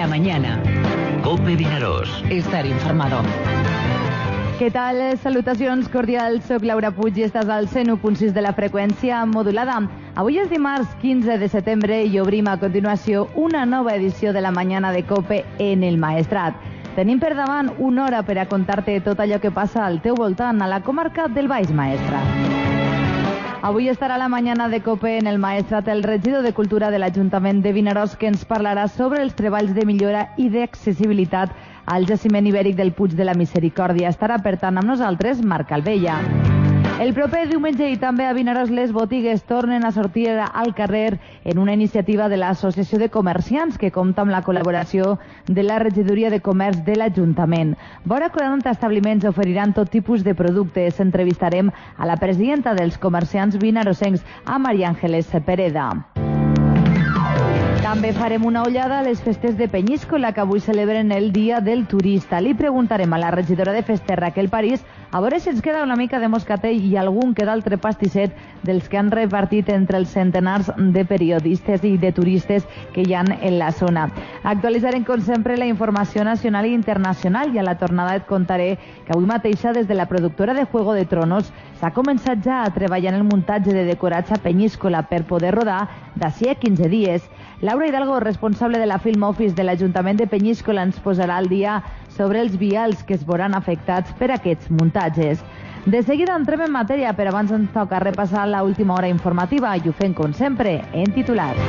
mañana. COPE Vinaròs. Estar informado. Què tal? Salutacions cordials. Soc Laura Puig i estàs al 101.6 de la freqüència modulada. Avui és dimarts 15 de setembre i obrim a continuació una nova edició de la Mañana de COPE en el Maestrat. Tenim per davant una hora per a contar-te tot allò que passa al teu voltant a la comarca del Baix Maestrat. Avui estarà la Mañana de COPE en el Maestrat el regidor de Cultura de l'Ajuntament de Vinaròs, que ens parlarà sobre els treballs de millora i d'accessibilitat al jaciment ibèric del Puig de la Misericòrdia. Estarà, per tant, amb nosaltres Marc Albella. El proper diumenge i també a Vinaròs les botigues tornen a sortir al carrer en una iniciativa de l'Associació de Comerciants que compta amb la col·laboració de la Regidoria de Comerç de l'Ajuntament. Vora 40 establiments oferiran tot tipus de productes. Entrevistarem a la presidenta dels comerciants vinarosencs, a Maria Ángeles Pereda. També farem una ullada a les festes de Penyíscola, que avui celebren el Dia del Turista. Li preguntarem a la regidora de festes, Raquel París, a veure si ens queda una mica de moscatell i algun que d'altre pastisset dels que han repartit entre els centenars de periodistes i de turistes que hi ha en la zona. Actualitzarem, com sempre, la informació nacional i internacional, i a la tornada et contaré que avui mateixa, des de la productora de Juego de Tronos, s'ha començat ja a treballar en el muntatge de decorats a Penyíscola per poder rodar d'ací a 15 dies. Laura Hidalgo, responsable de la Film Office de l'Ajuntament de Penyíscola, ens posarà al dia sobre els vials que es veuran afectats per aquests muntatges. De seguida entrem en matèria, però abans ens toca repassar l'última hora informativa i ho fem, com sempre, en titulars.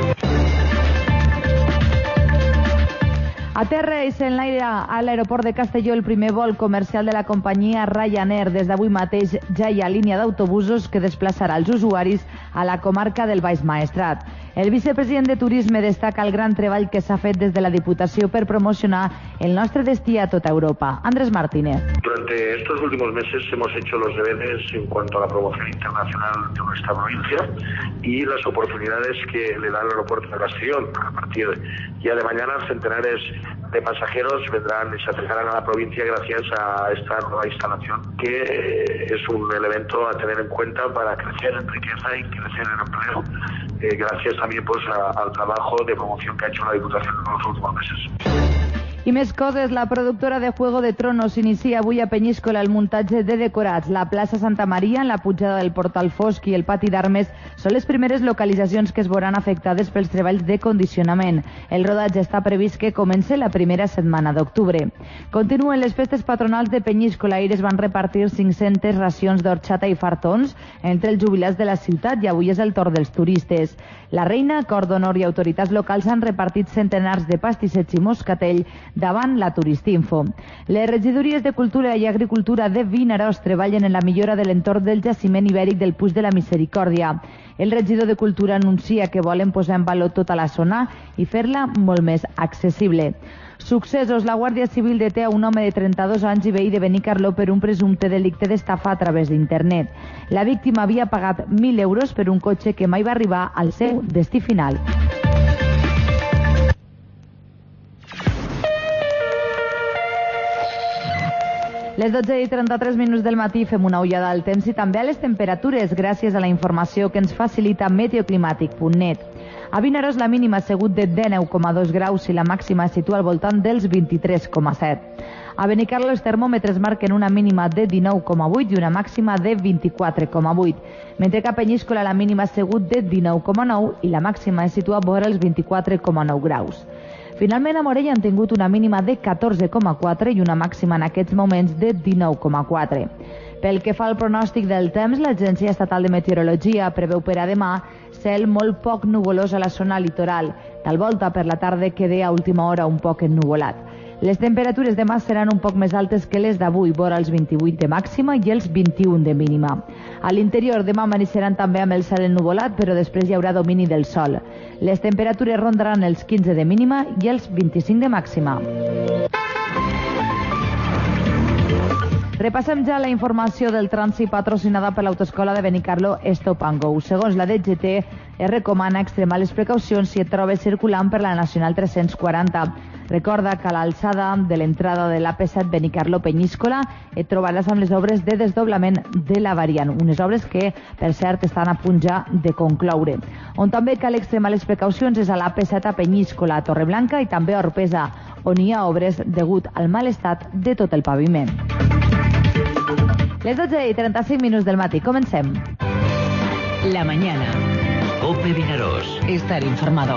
Aterra i s'enlaira a l'aeroport de Castelló el primer vol comercial de la companyia Ryanair. Des d'avui mateix ja hi ha línia d'autobusos que desplaçarà els usuaris a la comarca del Baix Maestrat. El vicepresident de Turisme destaca el gran treball que s'ha fet des de la Diputació per promocionar el nostre destí a tota Europa. Andrés Martínez. Durante estos últimos meses hemos hecho los deberes en cuanto a la promoción internacional de nuestra provincia y las oportunidades que le da el aeropuerto de Castellón. A partir ya de mañana, centenares de pasajeros vendrán y se acercarán a la provincia gracias a esta nueva instalación, que es un elemento a tener en cuenta para crecer en riqueza y crecer en empleo, gracias también pues al trabajo de promoción que ha hecho la Diputación en los últimos meses. I més coses. La productora de Juego de Tronos inicia avui a Penyíscola el muntatge de decorats. La plaça Santa Maria, en la pujada del Portal Fosc i el pati d'Armes són les primeres localitzacions que es veuran afectades pels treballs de condicionament. El rodatge està previst que comenci la primera setmana d'octubre. Continuen les festes patronals de Penyíscola. Ahir es van repartir 500 racions d'orxata i fartons entre els jubilats de la ciutat i avui és el torn dels turistes. La reina, cor d'honor i autoritats locals han repartit centenars de pastissets i moscatell davant la Turistinfo. Les regidories de Cultura i Agricultura de Vinaròs treballen en la millora de l'entorn del jaciment ibèric del Puig de la Misericòrdia. El regidor de Cultura anuncia que volen posar en valor tota la zona i fer-la molt més accessible. Successos. La Guàrdia Civil deté a un home de 32 anys i veí de Benicarló per un presumpte delicte d'estafa a través d'internet. La víctima havia pagat 1.000 euros per un cotxe que mai va arribar al seu destí final. Les 12:33 del matí fem una ullada al temps i també a les temperatures gràcies a la informació que ens facilita meteoclimàtic.net. A Vinaròs la mínima ha sigut de 19,2 graus i la màxima es situa al voltant dels 23,7. A Benicarló els termòmetres marquen una mínima de 19,8 i una màxima de 24,8, mentre que a Penyíscola la mínima ha sigut de 19,9 i la màxima es situa vora els 24,9 graus. Finalment, a Morella han tingut una mínima de 14,4 i una màxima en aquests moments de 19,4. Pel que fa al pronòstic del temps, l'Agència Estatal de Meteorologia preveu per a demà cel molt poc nuvolós a la zona litoral. Tal volta, per la tarda queda a última hora un poc ennuvolat. Les temperatures demà seran un poc més altes que les d'avui, vora els 28 de màxima i els 21 de mínima. A l'interior demà amaneixeran també amb el cel ennuvolat, però després hi haurà domini del sol. Les temperatures rondaran els 15 de mínima i els 25 de màxima. Repassem ja la informació del trànsit patrocinada per l'autoescola de Benicarló Stop and Go. Segons la DGT, es recomana extremar les precaucions si et trobes circulant per la Nacional 340. Recorda que a l'alçada de l'entrada de l'AP7 Benicarló-Penyíscola et trobaràs amb les obres de desdoblament de la variant, unes obres que, per cert, estan a punt ja de concloure. On també cal extremar les precaucions és a l'AP7 a Penyíscola, a Torreblanca i també a Orpesa, on hi ha obres degut al mal estat de tot el paviment. Les 12:35 del matí. Comencem. La mañana. COPE Vinaròs. Estar informado.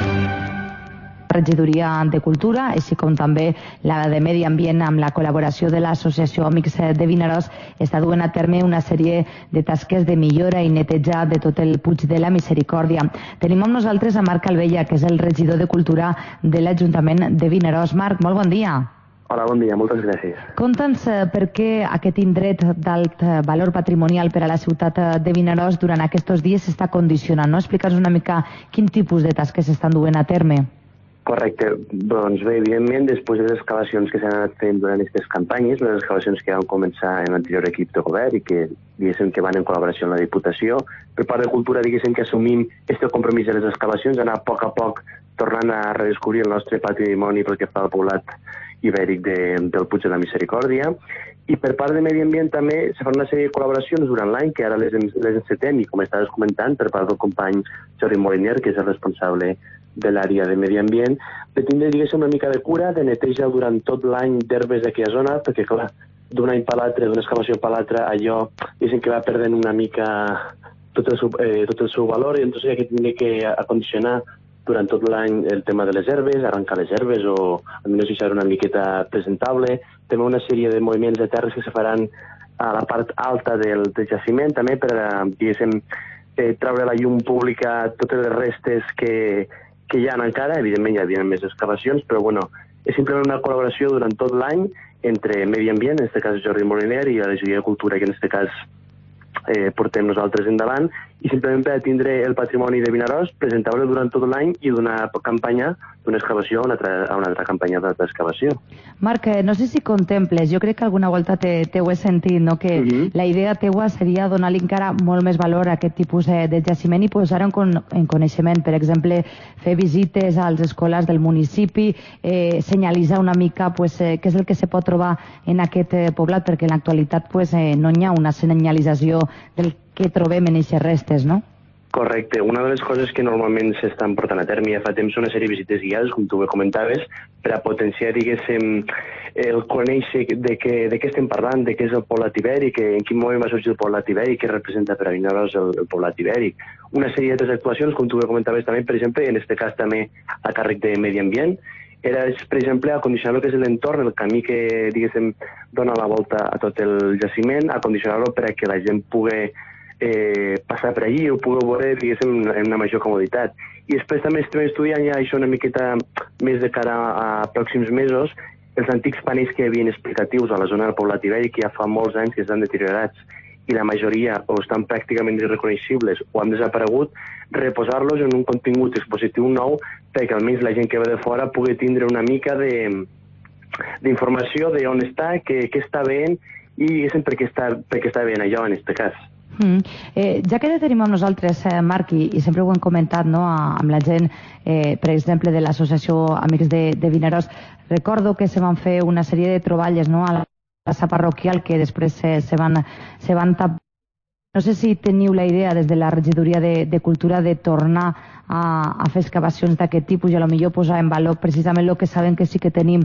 Regidoria de Cultura, així com també la de Medi Ambient, amb la col·laboració de l'Associació Amics de Vinaròs, està duent a terme una sèrie de tasques de millora i neteja de tot el Puig de la Misericòrdia. Tenim amb nosaltres a Marc Albella, que és el regidor de Cultura de l'Ajuntament de Vinaròs. Marc, molt bon dia. Hola, bon dia, moltes gràcies. Conta'ns per què aquest indret d'alt valor patrimonial per a la ciutat de Vinaròs durant aquests dies s'està condicionant, no? Explica'ns una mica quin tipus de tasques s'estan duent a terme. Correcte. Doncs bé, evidentment, després de les excavacions que s'han anat fent durant aquestes campanyes, les excavacions que van començar en l'anterior equip de govern i que, diguéssim, que van en col·laboració amb la Diputació, per part de Cultura, diguéssim, que assumim aquest compromís de les excavacions, anar a poc tornant a redescobrir el nostre patrimoni pel que fa al poblat ibèric del Puig de la Misericòrdia. I per part de Medi Ambient també se fan una sèrie de col·laboracions durant l'any, que ara les encetem, i com estaves comentant, per part del company Jordi Moliner, que és el responsable de l'àrea de Medi Ambient, de tindre, diguéssim, una mica de cura, de neteja durant tot l'any d'herbes d'aquella zona, perquè, clar, d'un any per l'altre, d'una excavació per l'altra, allò, diguéssim que va perdent una mica tot el seu valor, i llavors hi ha que tindre que acondicionar durant tot l'any el tema de les herbes, arrencar les herbes o almenys deixar una miqueta presentable. També una sèrie de moviments de terres que se faran a la part alta del jaciment, també per, diguéssim, treure a la llum pública totes les restes que hi ha encara. Evidentment hi havia més excavacions, però bueno, és simplement una col·laboració durant tot l'any entre Medi Ambient, en aquest cas Jordi Moliner, i la Regidoria de Cultura, que en aquest cas portem nosaltres endavant, i simplement per tindre el patrimoni de Vinaròs presentable durant tot l'any i d'una campanya, d'una excavació a una altra campanya d'excavació. Marc, no sé si contemples, jo crec que alguna volta t'ho he sentit, no? Que la idea teua seria donar-li encara molt més valor a aquest tipus de jaciment i posar en coneixement, per exemple, fer visites als escolars del municipi, senyalitzar una mica què és el que se pot trobar en aquest poblat, perquè en l'actualitat no hi ha una senyalització del que trobem en aquestes restes, no? Correcte. Una de les coses que normalment s'estan portant a terme ja fa temps són una sèrie de visites guiades, com tu bé comentaves, per a potenciar, diguéssim, el conèixer de què estem parlant, de què és el poblat ibèric, en quin moment va sorgir el poblat ibèric, què representa per a Vinaròs el poblat ibèric. Una sèrie d'altres actuacions, com tu bé comentaves també, per exemple, en aquest cas també a càrrec de Medi Ambient, era, per exemple, acondicionar el que és l'entorn, el camí que, diguéssim, dona la volta a tot el jaciment, acondicionar-lo per a que la gent pugui passar per allí o pugui veure, diguéssim, en una major comoditat. I després també estem estudiant ja això una miqueta més de cara a pròxims mesos, els antics panells que hi havia explicatius a la zona del poblat ibèric, que ja fa molts anys que estan deteriorats i la majoria o estan pràcticament irreconeixibles o han desaparegut, reposar-los en un contingut expositiu nou perquè almenys la gent que ve de fora pugui tindre una mica d'informació de on està, què està veient i per què està veient allò en aquest cas. Ja que tenim amb nosaltres, Marc, i sempre ho hem comentat, no, amb la gent, per exemple, de l'Associació Amics de Vinaròs, recordo que se van fer una sèrie de troballes, no, a la plaça parroquial que després se van tapar. No sé si teniu la idea des de la Regidoria de Cultura de tornar a fer excavacions d'aquest tipus i a lo millor posar en valor precisament el que sabem que sí que tenim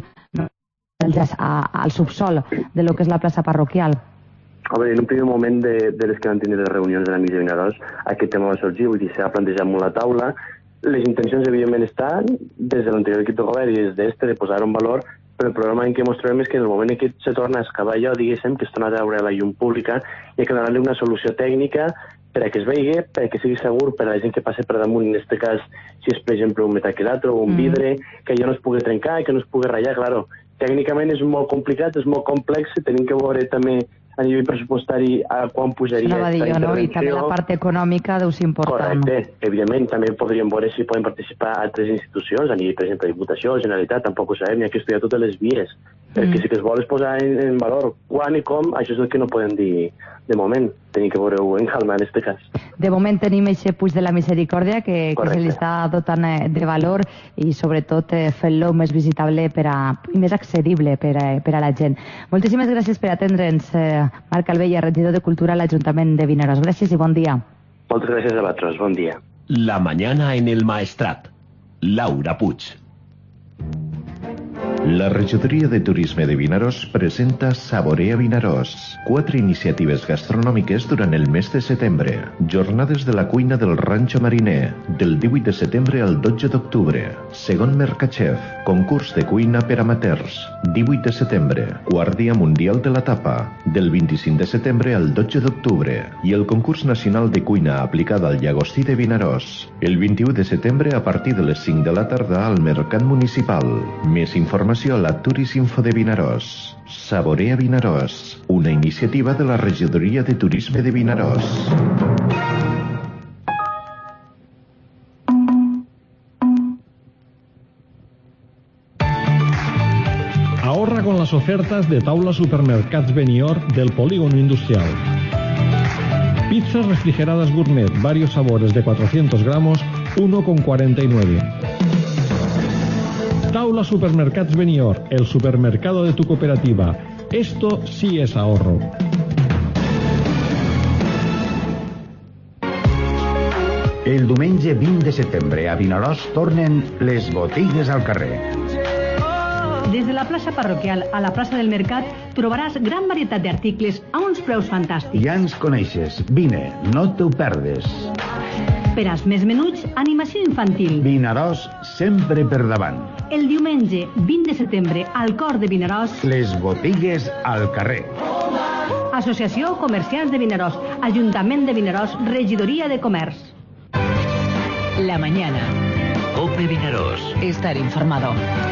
al subsol de lo que és la plaça parroquial. Home, en un primer moment de les que van tenir les reunions de l'Amics de Vinaròs, aquest tema va sorgir, vull dir, s'ha plantejat molt a la taula. Les intencions, evidentment, estan des de l'anterior equip de govern i des d'este de posar-ho en valor, però el problema en què ens trobem és que en el moment en què se torna a excavar allò, diguéssim, que es torna a treure a la llum pública, hi ha que donar-li una solució tècnica per a que es vegi, per a que sigui segur per a la gent que passa per damunt, en aquest cas, si és, per exemple, un metaquilato o un vidre, que allò no es pugui trencar, que no es pugui ratllar, claro. Tècnicament és molt complicat, és molt complex, tenim que veure també a nivell pressupostari a quan pujaria aquesta intervenció. No? I també la part econòmica deu ser important. Correcte. Evidentment, també podríem veure si poden participar altres institucions, a nivell, per exemple, Diputació, Generalitat, tampoc ho sabem, hi ha que estudiar totes les vies. Perquè si que es vol és posar en valor quan i com, això és el que no podem dir de moment. Tenim que veure-ho en calma, en aquest cas. De moment tenim aquest Puig de la Misericòrdia que se li està dotant de valor i sobretot fent-lo més visitable i més accedible per a la gent. Moltíssimes gràcies per atendre'ns, Marc Albella, regidor de Cultura a l'Ajuntament de Vinaròs. Gràcies i bon dia. Moltes gràcies a vosaltres. Bon dia. La mañana en el Maestrat. Laura Puig. La regidoria de turisme de Vinaròs presenta Saborea Vinaròs. 4 iniciatives gastronòmiques durant el mes de setembre. Jornades de la cuina del Ranxo Mariner, del 18 de setembre al 12 d'octubre. Segon Mercachef, concurs de cuina per amateurs, 18 de setembre. Quart dia mundial de la tapa, del 25 de setembre al 12 d'octubre. I el concurs nacional de cuina aplicada al llagostí de Vinaròs, el 21 de setembre a partir de les 5 de la tarda al Mercat Municipal. Més informació a la Turisinfo de Vinaròs. Saborea Vinaròs, una iniciativa de la Regidoria de Turisme de Vinaròs. Ahorra con las ofertas de Taula Supermercats Benidorm del Polígono Industrial. Pizzas refrigeradas gourmet, varios sabores de 400 gramos, 1,49. Taula Supermercats Benidorm, el supermercado de tu cooperativa. Esto sí es ahorro. El diumenge 20 de setembre a Vinaròs tornen les botigues al carrer. Des de la plaça parroquial a la plaça del Mercat trobaràs gran varietat d'articles a uns preus fantàstics. Ja ens coneixes. Vine, no t'ho perdes. Per als més menuts, animació infantil. Vinaròs sempre per davant. El diumenge 20 de setembre al cor de Vinaròs. Les botigues al carrer. Associació Comerciants de Vinaròs, Ajuntament de Vinaròs, Regidoria de Comerç. La mañana. COPE Vinaròs. Estar informado.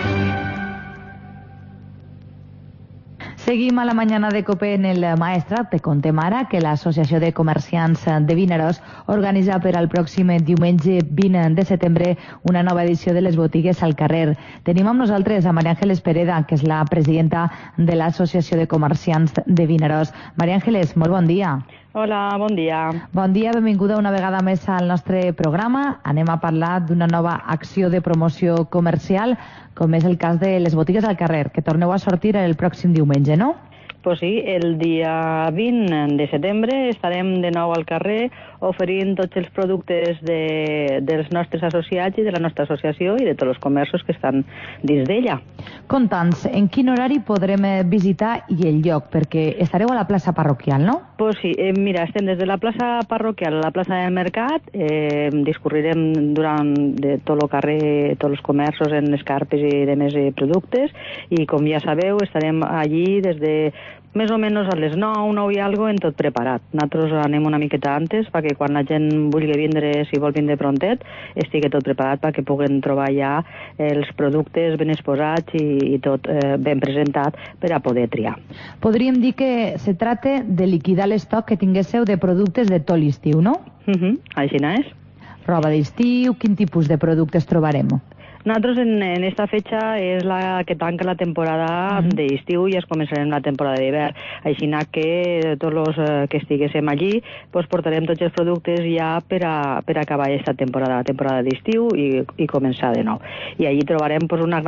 Seguim a la mañana de COPE en el Maestrat. Te contem ara que l'Associació de Comerciants de Vinaròs organitza per al pròxim diumenge 20 de setembre una nova edició de les botigues al carrer. Tenim amb nosaltres a María Ángeles Pereda, que és la presidenta de l'Associació de Comerciants de Vinaròs. María Ángeles, molt bon dia. Hola, bon dia. Bon dia, benvinguda una vegada més al nostre programa. Anem a parlar d'una nova acció de promoció comercial, com és el cas de les botigues al carrer, que torneu a sortir el pròxim diumenge, no? Pues sí, el dia 20 de setembre estarem de nou al carrer oferint tots els productes dels nostres associats i de la nostra associació i de tots els comerços que estan dins d'ella. Conta'ns, en quin horari podrem visitar i el lloc? Perquè estareu a la plaça parroquial, no? Pues sí, mira, estem des de la plaça parroquial a la plaça del Mercat, discorrirem durant de tot el carrer, tots els comerços en escarpes i de més productes, i com ja sabeu estarem allí des de més o menys a les 9 i algo en tot preparat. Nosaltres anem una miqueta antes perquè quan la gent vulgui vindre, si vol vindre prontet, estigui tot preparat perquè puguen trobar ja els productes ben exposats i tot ben presentat per a poder triar. Podríem dir que se tracta de liquidar l'estoc que tinguéssiu de productes de tot l'estiu, no? Així és. Roba d'estiu, quin tipus de productes trobarem? Nosaltres en esta fecha és la que tanca la temporada d'estiu i es començarem la temporada d'hivern. Així que tots els que estiguéssim allí pues portarem tots els productes ja per a acabar aquesta temporada, la temporada d'estiu i començar de nou. I allí trobarem pues, una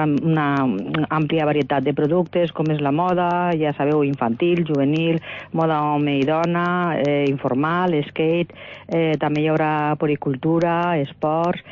àmplia varietat de productes com és la moda, ja sabeu, infantil, juvenil, moda home i dona, informal, skate, també hi haurà poricultura, esports,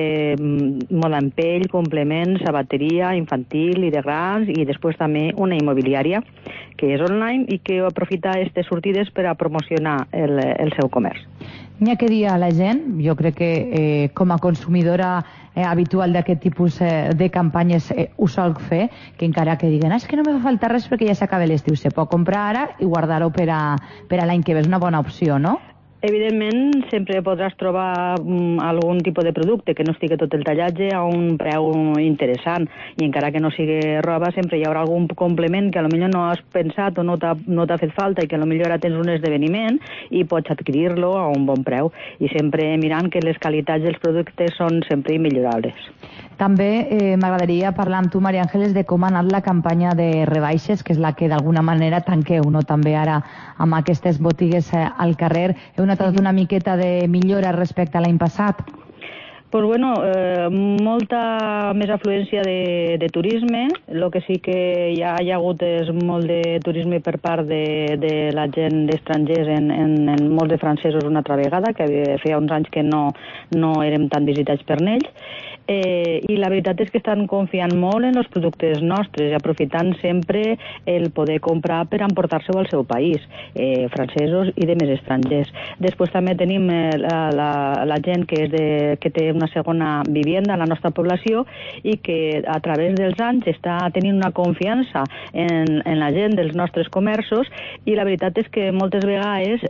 moda en pell, complements, sabateria infantil i de grans, i després també una immobiliària que és online i que aprofita aquestes sortides per a promocionar el seu comerç. N'hi ha que dir a la gent, jo crec que com a consumidora habitual d'aquest tipus de campanyes ho sol fer, que encara que diguen és que no me fa falta res perquè ja s'acaba l'estiu, se pot comprar ara i guardar-ho per a l'any que ve, és una bona opció, no? Evidentment, sempre podràs trobar algun tipus de producte que no estigui tot el tallatge a un preu interessant, i encara que no sigui roba, sempre hi haurà algun complement que potser no has pensat o no t'ha fet falta i que potser ara tens un esdeveniment i pots adquirir-lo a un bon preu, i sempre mirant que les qualitats dels productes són sempre immillorables. També m'agradaria parlar amb tu, María Ángeles, de com ha anat la campanya de rebaixes, que és la que d'alguna manera tanqueu, no? També ara amb aquestes botigues al carrer. Heu notat una miqueta de millora respecte a l'any passat? Pues bueno, molta més afluència de turisme. El que sí que hi ha hagut és molt de turisme per part de la gent d'estrangers en molts de francesos una altra vegada, que feia uns anys que no érem tan visitats per ells. I la veritat és que estan confiant molt en els productes nostres i aprofitant sempre el poder comprar per emportar-se-ho al seu país, francesos i de més estrangers. Després també tenim la gent que té una segona vivienda a la nostra població i que a través dels anys està tenint una confiança en la gent dels nostres comerços, i la veritat és que moltes vegades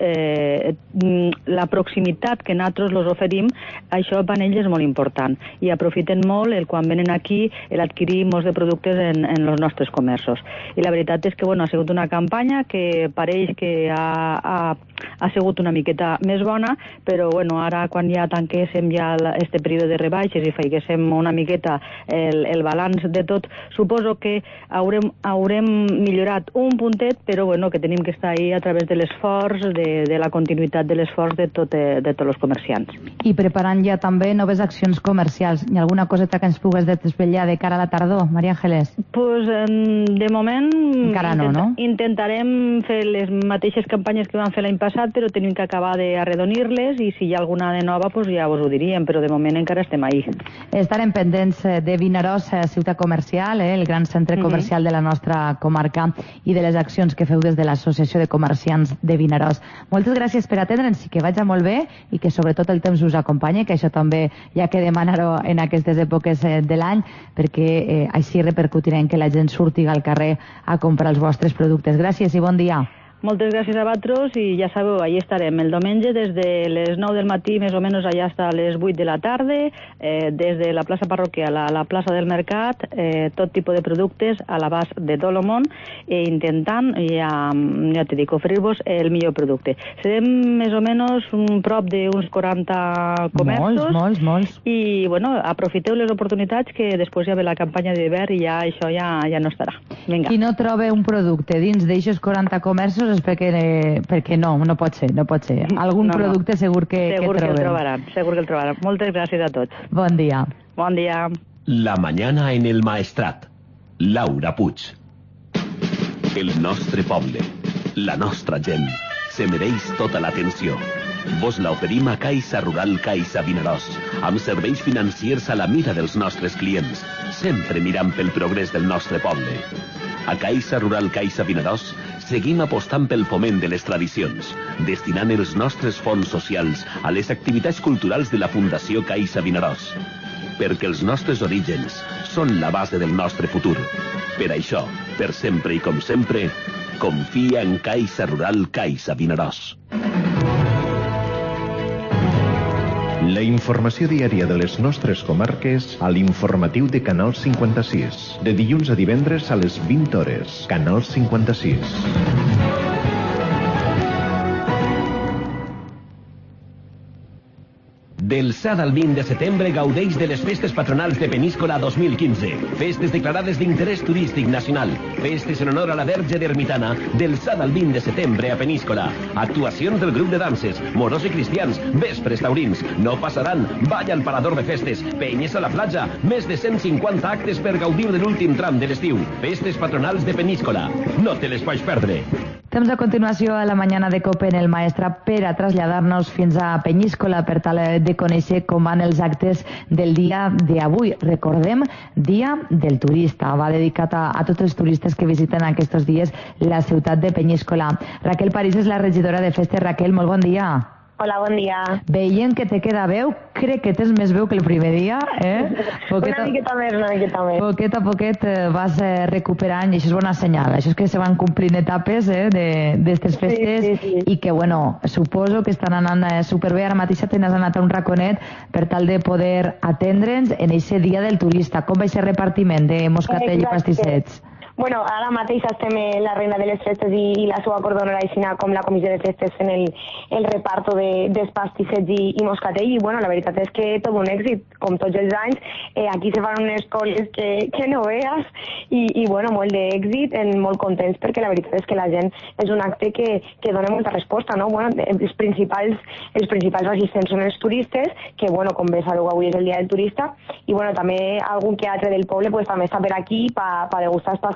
la proximitat que nosaltres els oferim, això per ells és molt important, i aprofiten molt quan venen aquí l'adquirir molts de productes en els nostres comerços. I la veritat és que ha sigut una campanya que pareix que ha sigut una miqueta més bona, però ara quan ja tanquéssim ja este període de rebaixes i faiguéssim una miqueta el balanç de tot, suposo que haurem millorat un puntet, però que tenim que estar ahí a través de l'esforç, de la continuïtat de l'esforç de tots els comerciants. I preparant ja també noves accions comercials. Hi ha alguna coseta que ens pugues desvetllar de cara a la tardor, Maria Ángeles? Pues de moment encara no? Intentarem fer les mateixes campanyes que vam fer l'any passat, però tenim que acabar d'arredonir-les, i si hi ha alguna de nova pues ja us ho diríem, però de moment encara estem ahí. Estarem pendents de Vinaròs, ciutat comercial, el gran centre comercial de la nostra comarca, i de les accions que feu des de l'Associació de Comerciants de Vinaròs. Moltes gràcies per atendre'ns i que vagi molt bé, i que sobretot el temps us acompanyi, que això també hi ha que demanar-ho en aquestes èpoques de l'any, perquè així repercutirem que la gent surti al carrer a comprar els vostres productes. Gràcies i bon dia. Moltes gràcies a vosaltres, i ja sabeu, allà estarem el diumenge des de les 9 del matí, més o menys allà hasta les 8 de la tarda, des de la plaça parroquial a la plaça del Mercat, tot tipus de productes a l'abast de tot el món, intentant, ja t'he dit, oferir-vos el millor producte. Serem més o menys prop d'uns 40 comerços. Molts. I, aprofiteu les oportunitats, que després ja ve la campanya d'hivern i ja això ja no estarà. Vinga. Qui no troba un producte dins d'aixos 40 comerços és perquè no pot ser. Algun producte segur que troben. Segur que el trobaran. Moltes gràcies a tots. Bon dia. Bon dia. La mañana en el Maestrat. Laura Puig. El nostre poble, la nostra gent, se mereix tota l'atenció. Vos l'oferim a Caixa Rural Caixa Vinaròs, amb serveis financiers a la mira dels nostres clients, sempre mirant pel progrés del nostre poble. A Caixa Rural Caixa Vinaròs seguim apostant pel foment de les tradicions, destinant els nostres fons socials a les activitats culturals de la Fundació Caixa Vinaròs. Perquè els nostres orígens són la base del nostre futur. Per això, per sempre i com sempre, confia en Caixa Rural Caixa Vinaròs. La informació diària de les nostres comarques a l'informatiu de Canal 56. De dilluns a divendres a les 20 hores. Canal 56. Del 7 al 20 de setembre gaudeix de les festes patronals de Peníscola 2015. Festes declarades d'interès turístic nacional. Festes en honor a la Verge d'Ermitana del 7 al 20 de setembre a Peníscola. Actuacions del grup de danses, moros i cristians, vespres taurins. No passaran, ball al parador de festes, penyes a la platja, més de 150 actes per gaudir de l'últim tram de l'estiu. Festes patronals de Peníscola. No te les pots perdre. Temps a continuació a la mañana de COPE en el Maestrat per a traslladar-nos fins a Peníscola per tal de conèixer com van els actes del dia d'avui. Recordem, Dia del Turista. Va dedicat a tots els turistes que visiten aquests dies la ciutat de Peníscola. Raquel París és la regidora de festes. Raquel, molt bon dia. Hola, bon dia. Veient que te queda veu, crec que tens més veu que el primer dia, Una miqueta més. Poquet a poquet vas recuperant, i això és bona senyal. Això és que se van complint etapes d'estes festes, sí. I que, suposo que estan anant superbé. Ara mateix t'has anat a un raconet per tal de poder atendre'ns en aquest dia del turista. Com va ser repartiment de moscatell i pastissets? Bueno, ara mateix estem la reina de les festes i la seva cordonera aixina com la comissió de festes en el reparto dels pastissets i moscatell i bueno, la veritat és que tot un èxit, com tots els anys, aquí se fan unes coles que no veas i bueno, molt d'èxit, molt contents perquè la veritat és que la gent és un acte que dona molta resposta, no? Bueno, els principals assistents són els turistes, que bueno, com bé sabeu avui és el dia del turista i bueno, també algun que altre del poble pues, també està per aquí per degustar els pastissets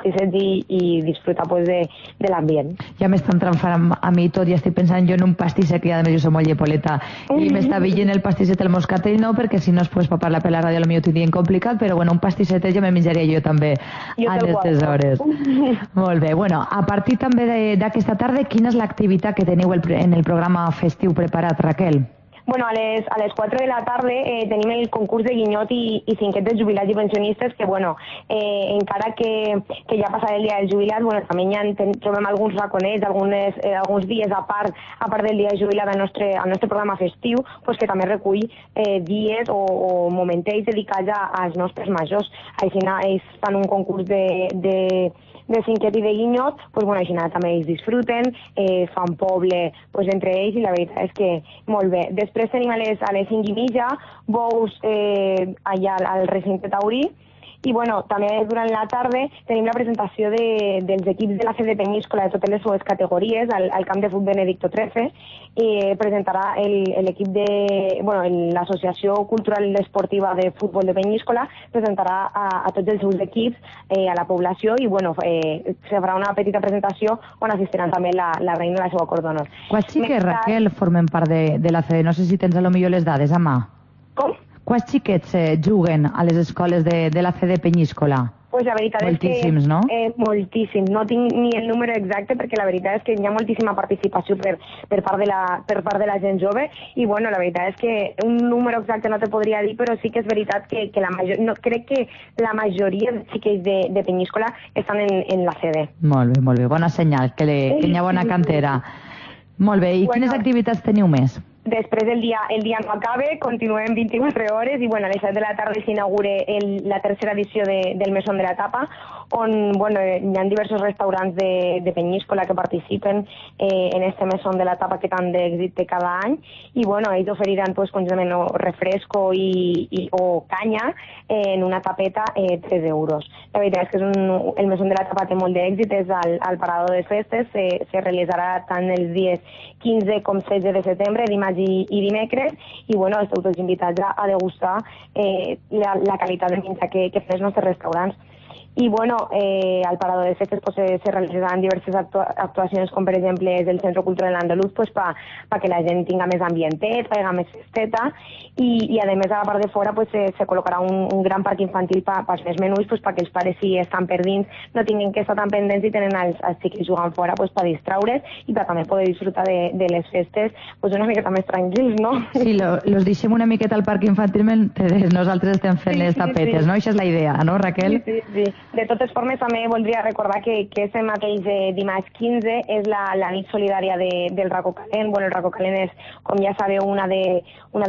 i disfrutar pues, de l'ambient. Ja m'està entrant fam a mi tot i estic pensant jo en un pastisset que a més jo som molt llepoleta i m'està veient el pastisset el moscatell no, perquè si no es pues, parlar per la ràdio el meu tindrien complicat, però bueno, un pastisset ja me menjaria jo també a aquestes hores. Molt bé, bueno, a partir també d'aquesta tarda, quina és l'activitat que teniu en el programa festiu preparat, Raquel? Bueno, a les 4 de la tarda tenim el concurs de guinyot i cinquet dels jubilats i pensionistes que, bueno, encara que ja ha passat el dia dels jubilats, bueno, també trobem alguns raconets, alguns dies a part del dia de jubilat al nostre programa festiu, pues, que també recull dies o momentells dedicats als nostres majors. Així ells fan un concurs de cinquet i de guinyot, pues, bueno, així també ells disfruten, fan poble pues, entre ells i la veritat és que molt bé. Després tenim a les 5:30 bous allà al recinte taurí i bueno, també durant la tarda tenim la presentació dels equips de la CD Peñíscola de totes les seues categories al camp de futbol Benedicto XIII i presentarà l'equip de, bueno, l'Associació Cultural i Esportiva de Futbol de Peñíscola presentarà a tots els seus equips a la població i bueno, se farà una petita presentació on assistiran també la reina i la seva cort d'honor. Quants xiquets, Raquel, formen part de la CD? No sé si tens a lo millor les dades a mà. Com? Quants xiquets juguen a les escoles de la CD Peñíscola? Pues la veritat moltíssims, és que, no? Moltíssims. No tinc ni el número exacte perquè la veritat és que hi ha moltíssima participació per part de la gent jove i bueno, la veritat és que un número exacte no te podria dir, però sí que és veritat que crec que la majoria de xiquets de Peñíscola estan en la CD. Molt bé. Bona senyal, que hi ha bona cantera. Molt bé, i quines activitats teniu més? Després el dia no acaba, continuem 24 hores i bueno, a les 7 de la tarda s'inaugura la tercera edició del Mesón de la Tapa, on bueno, hi ha diversos restaurants de Peñíscola que participen en este Mesón de la Tapa que tant d'èxit té cada any i bueno, ells oferiran pues, conjuntament refresco o canya en una tapeta 3 euros. La veritat és que el Mesón de la Tapa té molt d'èxit, és al Parador de Festes, se realitzarà tant els dies 15 com 16 de setembre, dimarts i dimecres, i bueno, esteu tots invitats a degustar la qualitat de menjar que fan els nostres restaurants. I bueno, al Parador de Festes pues, se realitzaran diverses actuacions com per exemple del Centre Cultural Andaluz pues, perquè la gent tinga més ambientet, faci més festeta i a més a la part de fora pues, se col·locarà un gran parc infantil pels més menuts pues, perquè els pares si estan per dins no tinguin que estar tan pendents i tenen els xiquets jugant fora pues, per distraure's i per també poder disfrutar de les festes pues, una miqueta més tranquils, no? Sí, los deixem una miqueta al parc infantil mentre nosaltres estem fent les tapetes, no? Això és la idea, no, Raquel? Sí. De totes formes, també voldria recordar que aquest mateix dimarts 15 és la nit solidària del Racó Calent. Bueno, el Racó Calent és, com ja sabeu, una de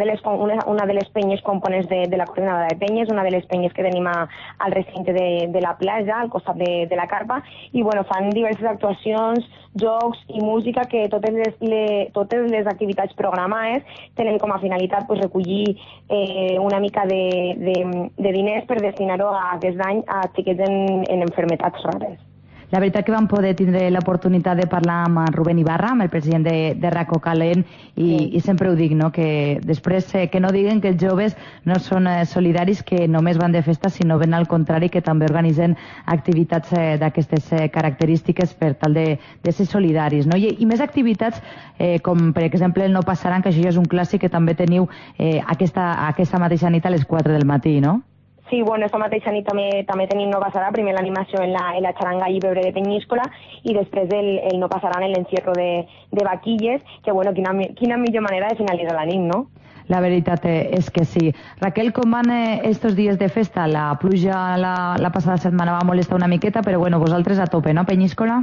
les penyes components de la coordinada de penyes, una de les penyes que tenim al recinte de la platja, al costat de la carpa, i bueno, fan diverses actuacions, jocs i música que totes les activitats programades tenen com a finalitat pues, recollir una mica de diners per destinar-ho aquest any a xiquets en enfermetats rares. La veritat que vam poder tindre l'oportunitat de parlar amb Rubén Ibarra, amb el president de Racó Calent, i sempre ho dic, no? Que després que no diguen que els joves no són solidaris, que només van de festa, sinó ben al contrari, que també organitzen activitats d'aquestes característiques per tal de ser solidaris. No? I més activitats com, per exemple, el No Passaran, que això ja és un clàssic que també teniu aquesta mateixa nit a les 4 del matí, no? Sí, bueno, esta mateixa nit també tenim No Passarà, primer l'animació en la xaranga i beure de Peñíscola i després el No Passarà en l'encierro de vaquilles, que bueno, quina millor manera de finalitzar la nit, no? La veritat és que sí. Raquel, com van estos dies de festa? La pluja la passada setmana va molestar una miqueta, però bueno, vosaltres a tope, no, Peñíscola?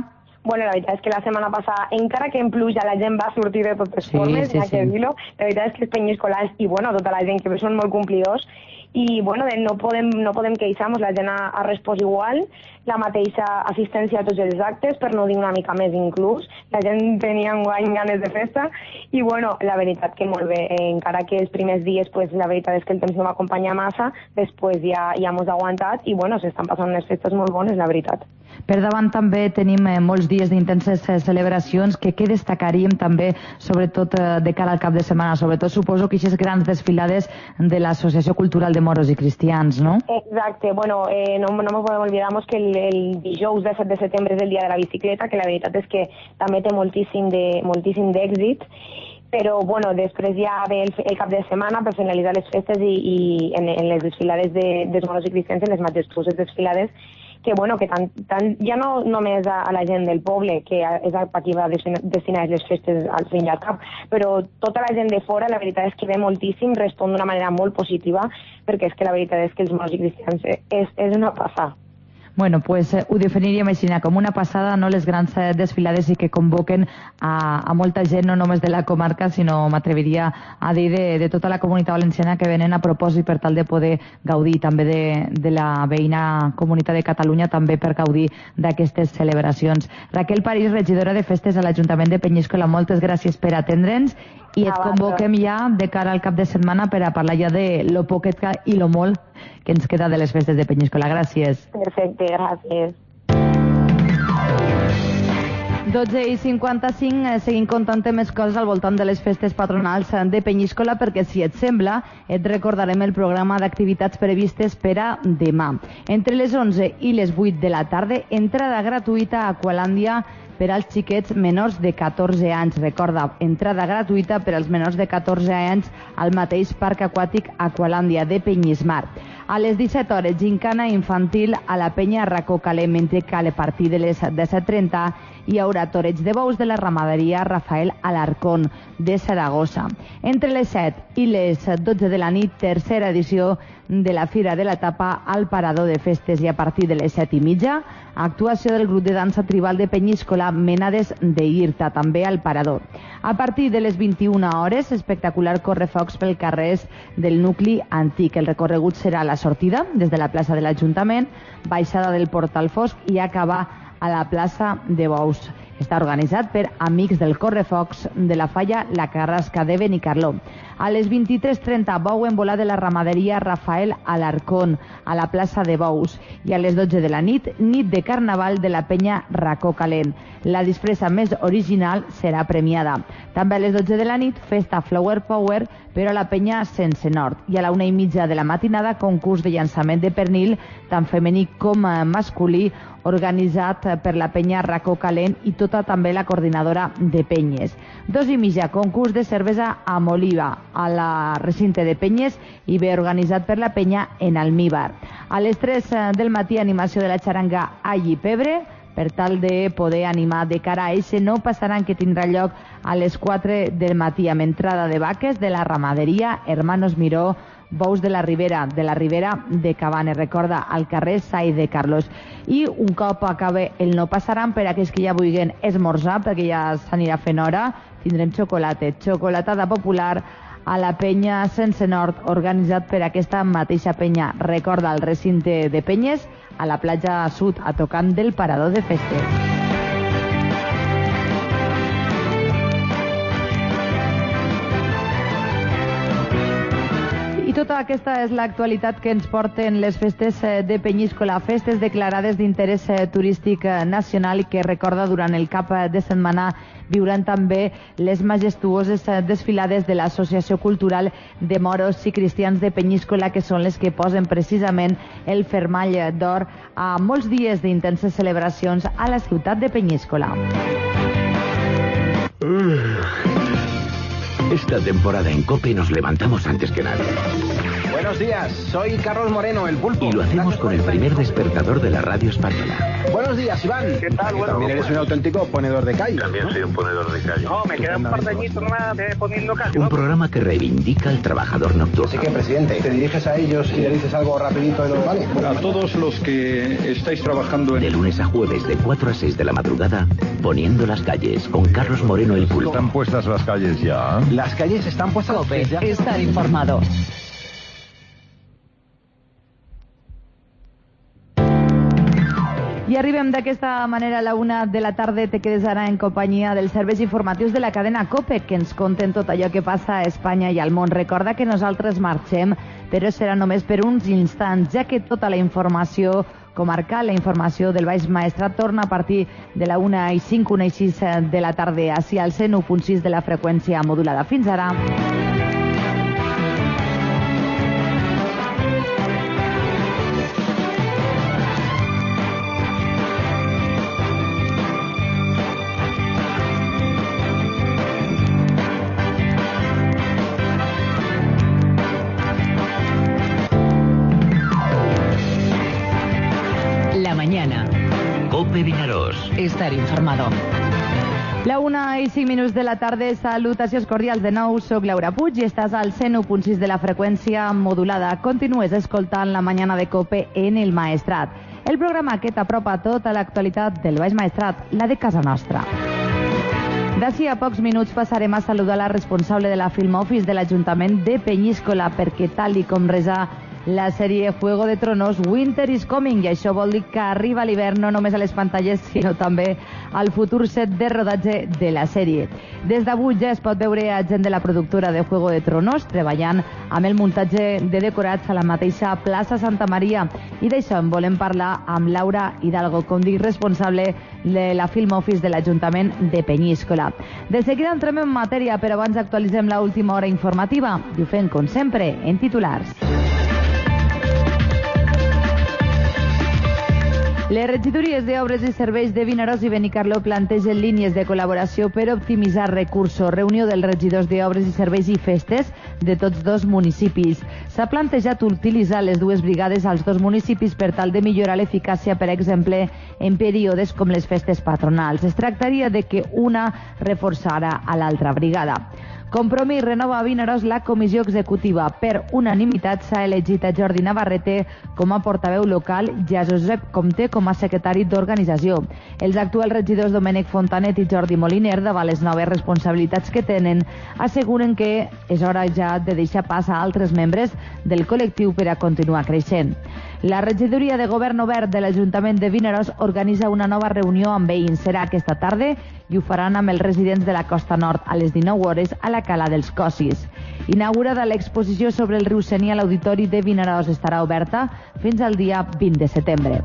Bueno, la veritat és que la setmana passada, encara que en pluja la gent va sortir de totes formes, sí. dir-lo, la veritat és que els penyiscolars i bueno, tota la gent que són molt complidors i bueno, no podem queixar-nos, la gent ha respost igual, la mateixa assistència a tots els actes, per no dir una mica més inclús, la gent tenia enguany ganes de festa i bueno, la veritat que molt bé, encara que els primers dies pues, la veritat és que el temps no m'acompanya massa, després ja mos ha aguantat i bueno, s'estan passant unes festes molt bones, la veritat. Per davant també tenim molts dies d'intenses celebracions que destacaríem també, sobretot de cara al cap de setmana, sobretot suposo que aquestes grans desfilades de l'Associació Cultural de Moros i Cristians, no? Exacte, bueno, no nos podem oblidar que el dijous 17 de setembre és el dia de la bicicleta, que la veritat és que també té moltíssim d'èxit, però bueno, després ja ve el cap de setmana per finalitzar les festes i en les desfilades dels moros i cristians, en les majestuoses desfilades, que bueno, que ja no només a la gent del poble, que és a qui va destinar les festes al fin i al cap, però tota la gent de fora, la veritat és que ve moltíssim, respon d'una manera molt positiva, perquè és que la veritat és que els moros i cristians és una passada. Bueno, pues ho definiríem així, com una passada, no les grans desfilades i que convoquen a molta gent, no només de la comarca, sinó m'atreviria a dir de tota la comunitat valenciana que venen a propòsit per tal de poder gaudir també de la veïna comunitat de Catalunya, també per gaudir d'aquestes celebracions. Raquel París, regidora de Festes a l'Ajuntament de Penyíscola, moltes gràcies per atendre'ns i et convoquem ja de cara al cap de setmana per a parlar ja de lo poquet i lo molt que ens queda de les festes de Penyíscola. Gràcies. Perfecte, gràcies. 12:55, seguim contant més coses al voltant de les festes patronals de Penyíscola, perquè si et sembla et recordarem el programa d'activitats previstes per a demà. Entre les 11 i les 8 de la tarda, entrada gratuïta a Aqualàndia per als xiquets menors de 14 anys. Recorda, entrada gratuïta per als menors de 14 anys al mateix Parc Aquàtic Aqualàndia de Penyismar. A les 17 hores, gincana infantil a la penya Racó Calent, mentre que a partir de les 17:30 hi haurà toreig de bous de la ramaderia Rafael Alarcón de Saragossa. Entre les 7 i les 12 de la nit, tercera edició de la Fira de la Tapa al Parador de Festes, i a partir de les 7:30, actuació del grup de dansa tribal de Penyíscola Menades de Irta, també al Parador. A partir de les 21 hores, espectacular correfocs pel carrers del nucli antic. El recorregut serà la sortida des de la plaça de l'Ajuntament, baixada del Portal Fosc i acabar a la plaça de Bous. Està organitzat per Amics del Correfocs de la Falla La Carrasca de Benicarló. A les 23:30, bou en volar de la ramaderia Rafael Alarcón a la plaça de Bous. I a les 12 de la nit, nit de carnaval de la penya Racó Calent. La disfressa més original serà premiada. També a les 12 de la nit, festa Flower Power, però a la penya Sense Nord. I a la 1:30 de la matinada, concurs de llançament de pernil, tant femení com masculí, organitzat per la penya Racó Calent i tota també la coordinadora de penyes. 2:30, concurs de cervesa amb oliva a la recinte de penyes i bé organitzat per la penya en Almíbar. A les 3 del matí, animació de la xaranga All i Pebre, per tal de poder animar de cara a eixe no passaran, que tindrà lloc a les 4 del matí amb entrada de vaques de la ramaderia Hermanos Miró, bous de la Ribera de Cabanes, recorda, al carrer Sai de Carlos. I un cop acabe el no passaran, per aquells que ja vulguin esmorzar, perquè ja s'anirà fent hora, tindrem xocolatada popular a la penya Sense Nord, organitzat per aquesta mateixa penya. Recorda, el recinte de penyes a la platja sud, a tocant del Parador de Festes. I tota aquesta és l'actualitat que ens porten les festes de Penyíscola, festes declarades d'interès turístic nacional i que, recorda, durant el cap de setmana viuran també les majestuoses desfilades de l'Associació Cultural de Moros i Cristians de Penyíscola, que són les que posen precisament el fermall d'or a molts dies d'intenses celebracions a la ciutat de Penyíscola. Esta temporada en COPE nos levantamos antes que nadie. Bueno, Buenos días, soy Carlos Moreno, el Pulpo. Y lo hacemos con el primer despertador de la radio española. Buenos días, Iván. ¿Qué tal? Bueno, también eres un auténtico ponedor de callo. También soy un ponedor de callo. No, me quedan un par de añitos más poniendo callo. Un programa que reivindica al trabajador nocturno. Así que, presidente, te diriges a ellos y le dices algo rapidito de los vale. A todos los que estáis trabajando De lunes a jueves de 4 a 6 de la madrugada, Poniendo las calles, con Carlos Moreno, el Pulpo. ¿Están puestas las calles ya? Las calles están puestas ya. Estar informado. I arribem d'aquesta manera a la 1 de la tarda. Te quedes ara en companyia dels serveis informatius de la cadena COPE, que ens conten tot allò que passa a Espanya i al món. Recorda que nosaltres marxem, però serà només per uns instants, ja que tota la informació comarcal, la informació del Baix Maestrat, torna a partir de la 1:05, 1:06 de la tarda, així al 101.6 de la freqüència modulada. Fins ara. COPE Vinaròs. Estar informado. La 1:05 de la tarda, salutacions cordials de nou, soc Laura Puig i estàs al 101.6 de la freqüència modulada. Continues escoltant la mañana de COPE en el Maestrat, el programa que t'apropa tota l'actualitat del Baix Maestrat, la de casa nostra. D'ací a pocs minuts passarem a saludar la responsable de la Film Office de l'Ajuntament de Penyíscola, perquè tal i com resa la sèrie Juego de Tronos, Winter is Coming, i això vol dir que arriba l'hivern no només a les pantalles, sinó també al futur set de rodatge de la sèrie. Des d'avui ja es pot veure a gent de la productora de Juego de Tronos treballant amb el muntatge de decorats a la mateixa plaça Santa Maria, i d'això en volem parlar amb Laura Hidalgo, com dic, responsable de la Film Office de l'Ajuntament de Penyíscola. De seguida entrem en matèria, però abans actualitzem l'última hora informativa i ho fem, com sempre, en titulars. Les regidories d'Obres i Serveis de Vinaròs i Benicarló plantegen línies de col·laboració per optimitzar recursos. Reunió dels regidors d'Obres i Serveis i Festes de tots dos municipis. S'ha plantejat utilitzar les dues brigades als dos municipis per tal de millorar l'eficàcia, per exemple, en períodes com les festes patronals. Es tractaria de que una reforçara a l'altra brigada. Compromís renova a Vinaròs la comissió executiva. Per unanimitat s'ha elegit a Jordi Navarrete com a portaveu local i a Josep Comte com a secretari d'organització. Els actuals regidors Domènec Fontanet i Jordi Moliner, davant les noves responsabilitats que tenen, asseguren que és hora ja de deixar pas a altres membres del col·lectiu per a continuar creixent. La regidoria de Govern Obert de l'Ajuntament de Vinaròs organitza una nova reunió amb veïns. Serà aquesta tarda i ho faran amb els residents de la Costa Nord a les 19 hores a la Cala dels Cossis. Inaugurada l'exposició sobre el riu Sénia a l'Auditori de Vinaròs, estarà oberta fins al dia 20 de setembre.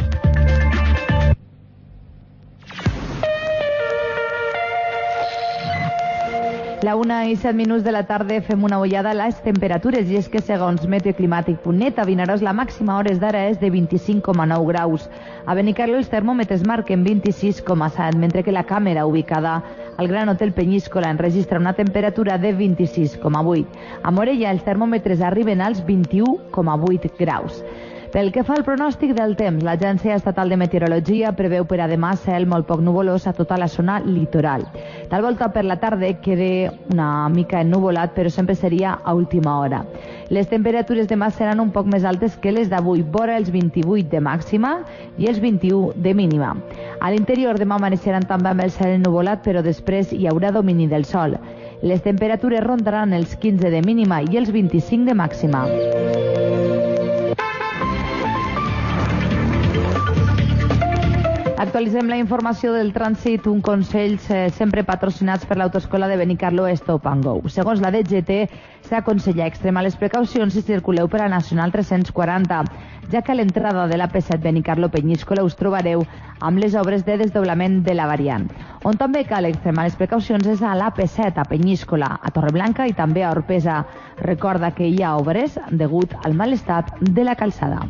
La 1:07 de la tarda fem una ullada a les temperatures, i és que segons meteoclimàtic.net a Vinaròs la màxima a hores d'ara és de 25,9 graus. A Benicarló els termòmetres marquen 26,7, mentre que la càmera ubicada al Gran Hotel Penyíscola enregistra una temperatura de 26,8. A Morella els termòmetres arriben als 21,8 graus. Pel que fa al pronòstic del temps, l'Agència Estatal de Meteorologia preveu per a demà cel molt poc nuvolós a tota la zona litoral. Tal volta per la tarda queda una mica ennuvolat, però sempre seria a última hora. Les temperatures demà seran un poc més altes que les d'avui, vora els 28 de màxima i els 21 de mínima. A l'interior demà amaneixeran també amb el cel ennuvolat, però després hi haurà domini del sol. Les temperatures rondaran els 15 de mínima i els 25 de màxima. Actualitzem la informació del trànsit. Un consell sempre patrocinats per l'autoescola de Benicarló Stop and Go. Segons la DGT, s'aconsella extremar les precaucions si circuleu per la Nacional 340, ja que a l'entrada de l'AP7 Benicarló-Penyíscola us trobareu amb les obres de desdoblament de la variant. On també cal extremar les precaucions és a l'AP7 a Penyíscola, a Torreblanca i també a Orpesa. Recorda que hi ha obres degut al mal estat de la calçada.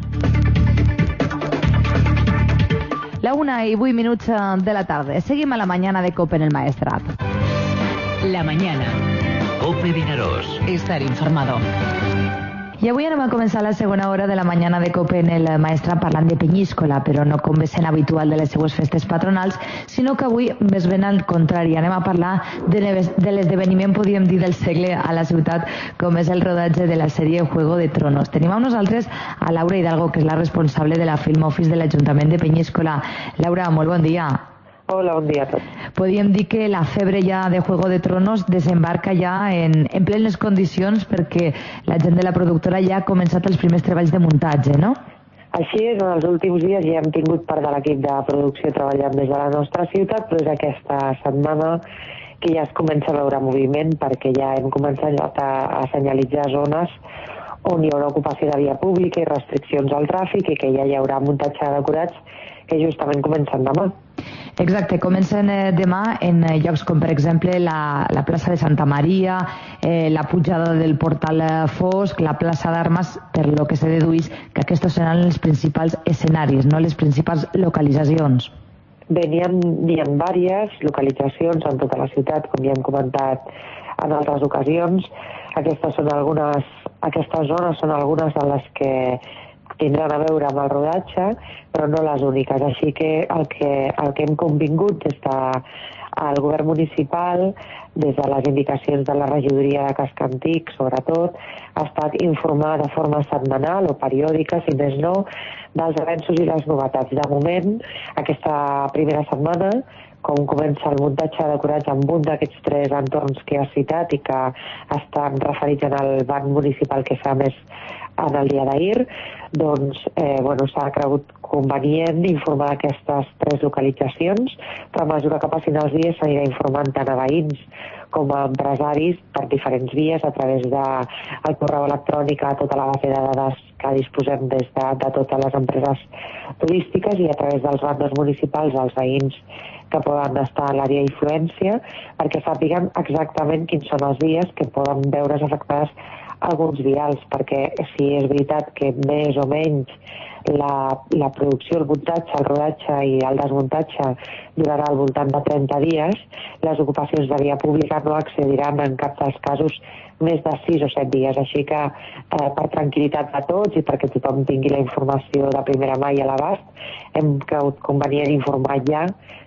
La 1:08 de la tarda. Seguim a la mañana de COPE en el Maestrat. La mañana. COPE Vinaròs. Estar informado. I avui anem a començar la segona hora de la mañana de COPE en el Maestrat parlant de Penyíscola, però no com sent habitual de les seues festes patronals, sinó que avui més ben al contrari. Anem a parlar de l'esdeveniment, podríem dir, del segle a la ciutat, com és el rodatge de la sèrie Juego de Tronos. Tenim amb nosaltres a Laura Hidalgo, que és la responsable de la Film Office de l'Ajuntament de Penyíscola. Laura, molt bon dia. Hola, bon dia a tots. Podríem dir que la febre ja de Juego de Tronos desembarca ja en plenes condicions perquè la gent de la productora ja ha començat els primers treballs de muntatge, no? Així és, en els últims dies ja hem tingut part de l'equip de producció treballant des de la nostra ciutat, però és aquesta setmana que ja es comença a veure moviment perquè ja hem començat a senyalitzar zones on hi haurà ocupació de via pública i restriccions al tràfic i que ja hi haurà muntatge de decorats que justament comencen demà. Exacte, comencen demà en llocs com, per exemple, la plaça de Santa Maria, la pujada del Portal Fosc, la plaça d'Armes, per lo que se deduís que aquests seran els principals escenaris, no les principals localitzacions. Bé, n'hi ha diverses localitzacions en tota la ciutat, com ja hem comentat en altres ocasions. Aquestes zones són algunes de les que tindran a veure amb el rodatge, però no les úniques. Així que el que hem convingut des del govern municipal, des de les indicacions de la regidoria de Casc Antic, sobretot, ha estat informar de forma setmanal o periòdica, si més no, dels avenços i les novetats. De moment, aquesta primera setmana, com comença el muntatge de decorats en un d'aquests 3 entorns que has citat i que estan referits en el banc municipal que fa més en el dia d'ahir, doncs s'ha cregut convenient informar d'aquestes 3 localitzacions, però a mesura que passin els dies s'anirà informant tant a veïns com a empresaris per diferents vies a través del correu electrònic a tota la base de dades que disposem des de totes les empreses turístiques i a través dels bandes municipals als veïns que poden estar a l'àrea d'influència perquè sàpiguen exactament quins són els dies que poden veure's afectades alguns vials, perquè si és veritat que més o menys la producció, el muntatge, el rodatge i el desmuntatge durarà al voltant de 30 dies, les ocupacions de via pública no accediran en cap dels casos més de 6 o 7 dies. Així que per tranquil·litat de tots i perquè tothom tingui la informació de primera mà i a l'abast, hem cregut convenient informar ja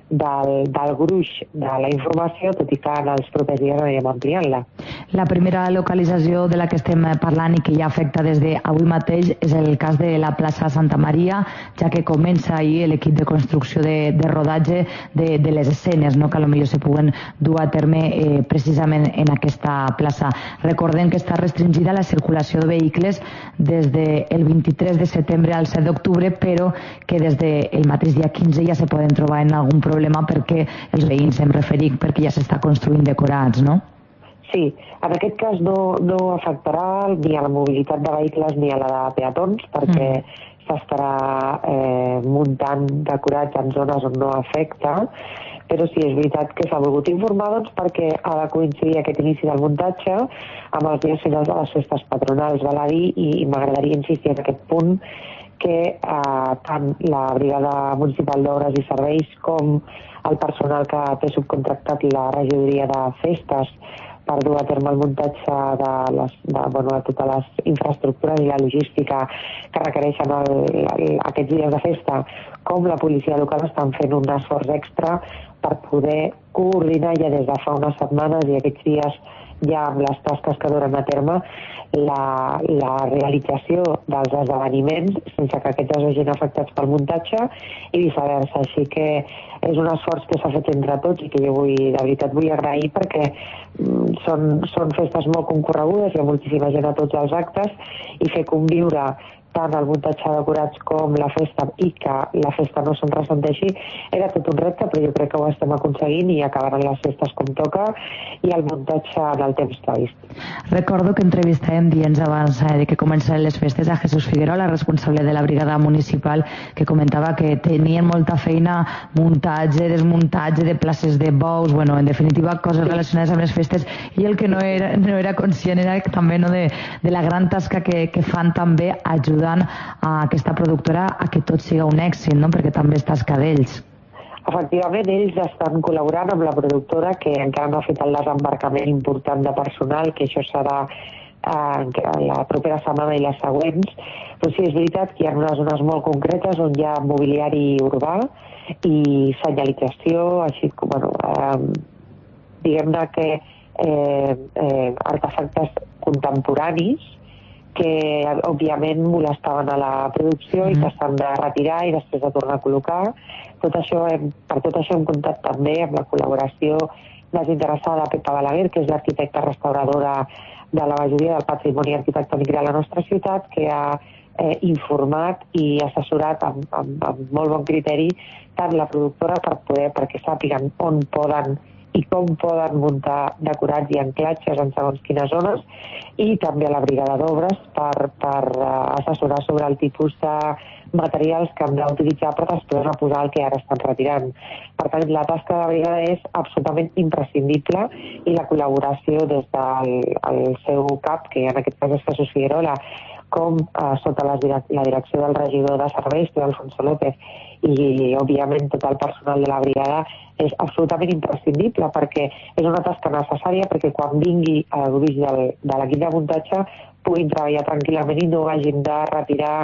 del gruix de la informació, tot i que en els propers dies anirem ampliant-la. La primera localització de la que estem parlant i que ja afecta des d'avui mateix és el cas de la plaça Santa Maria, ja que comença ahir l'equip de construcció de rodatge de les escenes, no? Que potser se puguen dur a terme precisament en aquesta plaça. Recordem que està restringida la circulació de vehicles des del 23 de setembre al 7 d'octubre, però que des del mateix dia 15 ja se poden trobar en algun problema perquè els veïns hem referit perquè ja s'està construint decorats, no? Sí, en aquest cas no afectarà ni a la mobilitat de vehicles ni a la de peatons perquè s'estarà muntant decorats en zones on no afecta, però sí, és veritat que s'ha volgut informar perquè ha de coincidir aquest inici del muntatge amb els dies finals de les festes patronals, val a dir, i m'agradaria insistir en aquest punt que tant la Brigada Municipal d'Obres i Serveis com el personal que té subcontractat la regidoria de festes per dur a terme el muntatge de totes les infraestructures i la logística que requereixen aquests dies de festa, com la policia local estan fent un esforç extra per poder coordinar ja des de fa unes setmanes i aquests dies ja amb les tasques que duren a terme la realització dels esdeveniments sense que aquests es vegin afectats pel muntatge i viceversa. Així que és un esforç que s'ha fet entre tots i que jo de veritat vull agrair perquè són festes molt concorregudes, hi ha moltíssima gent a tots els actes i fer conviure tant el muntatge de decorats com la festa i que la festa no se'n ressenteixi era tot un repte, però jo crec que ho estem aconseguint i acabaran les festes com toca i el muntatge en el temps previst. Recordo que entrevistàvem dies abans de que començaran les festes a Jesús Figueroa, la responsable de la brigada municipal, que comentava que tenien molta feina, muntatge, desmuntatge de places de bous, bueno, en definitiva coses relacionades amb les festes, i el que no era conscient era també de la gran tasca que fan també ajudant a aquesta productora a que tot siga un èxit, no? Perquè també és tasca d'ells. Efectivament, ells estan col·laborant amb la productora que encara no ha fet el desembarcament important de personal, que això serà la propera setmana i les següents. Però sí, és veritat que hi ha unes zones molt concretes on hi ha mobiliari urbà i senyalització, així com, diguem-ne que artefactes contemporanis que òbviament molestaven a la producció i que s'han de retirar i després de tornar a col·locar. Per tot això hem comptat també amb la col·laboració desinteressada de Pepa Balaguer, que és l'arquitecta restauradora de la majoria del patrimoni arquitectònic de la nostra ciutat, que ha informat i assessorat amb molt bon criteri tant la productora perquè sàpiguen on poden i com poden muntar decorats i anclatges en segons quines zones, i també a la brigada d'obres per assessorar sobre el tipus de materials que han d'utilitzar per després reposar el que ara estan retirant. Per tant, la tasca de la brigada és absolutament imprescindible i la col·laboració des del seu cap, que en aquest cas és Jesús Figuerola, com sota la direcció del regidor de serveis, que és Alfonso López, i òbviament tot el personal de la brigada és absolutament imprescindible perquè és una tasca necessària perquè quan vingui el gruix de l'equip de muntatge puguin treballar tranquil·lament i no hagin de retirar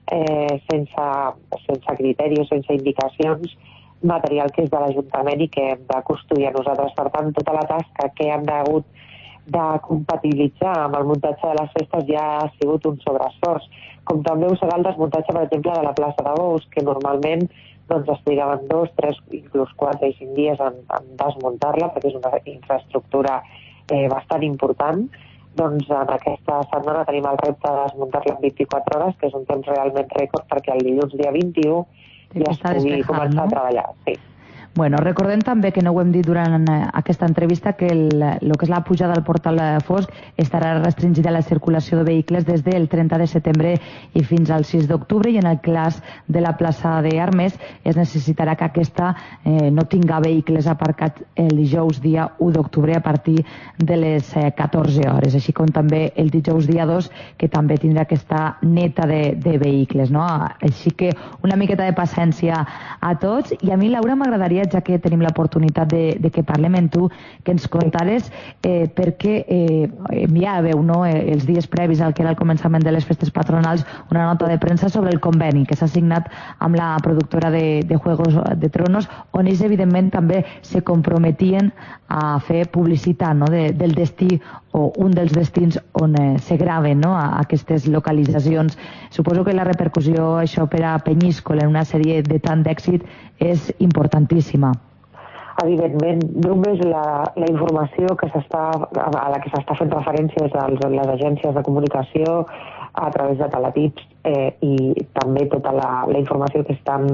sense criteri o sense indicacions material que és de l'Ajuntament i que hem de custodiar nosaltres. Per tant, tota la tasca que han hagut de compatibilitzar amb el muntatge de les festes ja ha sigut un sobreesforç, com també ho serà el desmuntatge, per exemple, de la plaça de Bous, que normalment es trigaven 2, 3, inclús 4 i 5 dies en desmuntar-la, perquè és una infraestructura bastant important. Doncs en aquesta setmana tenim el repte de desmuntar-la en 24 hores, que és un temps realment rècord, perquè el dilluns dia 21 ja es pugui començar a treballar. Sí. Bueno, recordem també que no ho hem dit durant aquesta entrevista que el que és la pujada al portal Fosc estarà restringida a la circulació de vehicles des del 30 de setembre i fins al 6 d'octubre i en el cas de la plaça d'Armes es necessitarà que aquesta no tinga vehicles aparcats el dijous dia 1 d'octubre a partir de les 14 hores, així com també el dijous dia 2 que també tindrà que estar neta de vehicles, no? Així que una miqueta de paciència a tots. I a mi, Laura, m'agradaria, ja que tenim l'oportunitat de que parlem amb tu, que ens contares perquè enviàveu els dies previs al que era el començament de les festes patronals una nota de premsa sobre el conveni que s'ha signat amb la productora de Juegos de Tronos, on ells evidentment també se comprometien a fer publicitat del destí o un dels destins on se graven aquestes localitzacions. Suposo que la repercussió això per a Penyíscola en una sèrie de tant d'èxit és importantíssima. Evidentment, només la informació a la que s'està fent referència és a les agències de comunicació a través de teletips i també tota la informació que estan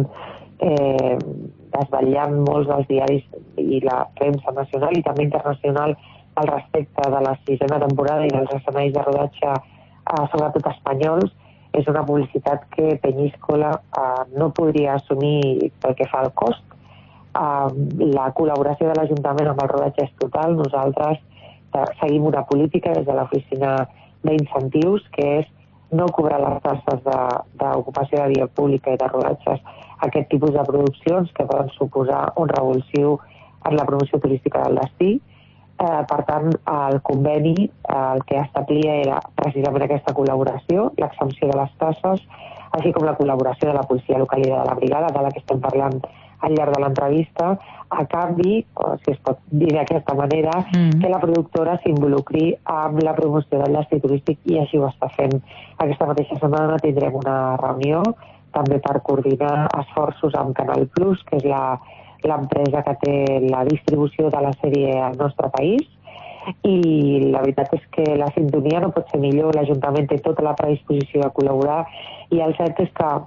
desvetllant molts dels diaris i la premsa nacional i també internacional al respecte de la 6a temporada i dels escenaris de rodatge, sobretot espanyols. És una publicitat que Penyíscola no podria assumir pel que fa al cost. La col·laboració de l'Ajuntament amb el rodatge és total. Nosaltres seguim una política des de l'oficina d'incentius, que és no cobrar les taxes d'ocupació de via pública i de rodatges a aquest tipus de produccions que poden suposar un revulsiu en la promoció turística del destí. Per tant, el conveni el que establia era precisament aquesta col·laboració, l'exempció de les tasses, així com la col·laboració de la policia local i de la brigada, de la que estem parlant al llarg de l'entrevista, a canvi, si es pot dir d'aquesta manera, que la productora s'involucri amb la promoció del destí turístic i així ho està fent. Aquesta mateixa setmana tindrem una reunió també per coordinar esforços amb Canal Plus, que és l'empresa que té la distribució de la sèrie al nostre país, i la veritat és que la sintonia no pot ser millor. L'Ajuntament té tota la predisposició a col·laborar i el cert és que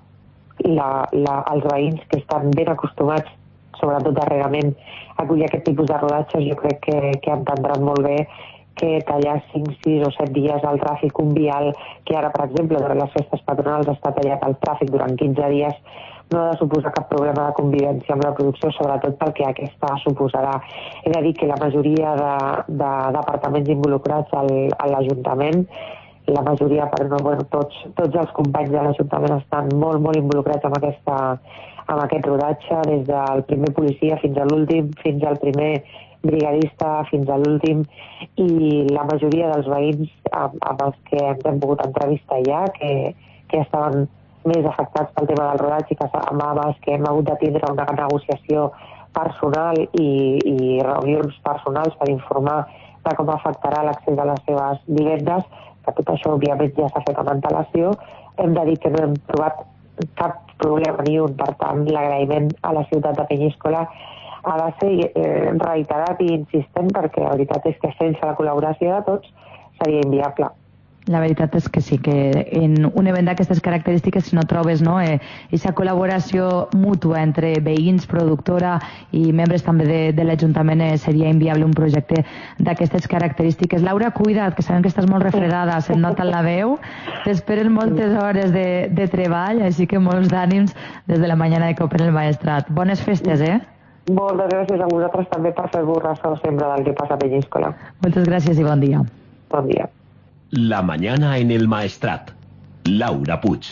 els veïns que estan ben acostumats, sobretot darrerament, a acollir aquest tipus de rodatges, jo crec que entendran molt bé que tallar 5, 6 o 7 dies al tràfic un vial, que ara, per exemple, durant les festes patronals està tallat el tràfic durant 15 dies, no ha de suposar cap problema de convivència amb la producció, sobretot perquè aquesta suposarà. He de dir que la majoria de departaments involucrats a l'Ajuntament, la majoria, tots els companys de l'Ajuntament estan molt, molt involucrats amb aquest rodatge, des del primer policia fins a l'últim, fins al primer brigadista fins a l'últim, i la majoria dels veïns amb els que ens hem pogut entrevistar ja, que estaven més afectats pel tema del rodatge i amb els que hem hagut de tindre una negociació personal i reunions personals per informar de com afectarà l'accés a les seves vivendes, que tot això òbviament ja s'ha fet amb antelació. Hem de dir que no hem trobat cap problema ni un, per tant l'agraïment a la ciutat de Penyíscola ha de ser reiterat i insistent, perquè la veritat és que sense la col·laboració de tots seria inviable. La veritat és que sí, que en un event d'aquestes característiques, si no trobes aquesta col·laboració mútua entre veïns, productora i membres també de l'Ajuntament, seria inviable un projecte d'aquestes característiques. Laura, cuida't, que sabem que estàs molt refredada, se't nota en la veu, t'esperen moltes hores de treball, així que molts d'ànims des de la mañana de COPE en el Maestrat. Bones festes, Moltes gràcies a vosaltres també per fer-vos ressò sempre del que passa a Penyíscola. Moltes gràcies i bon dia. Bon dia. La mañana en el Maestrat. Laura Puig.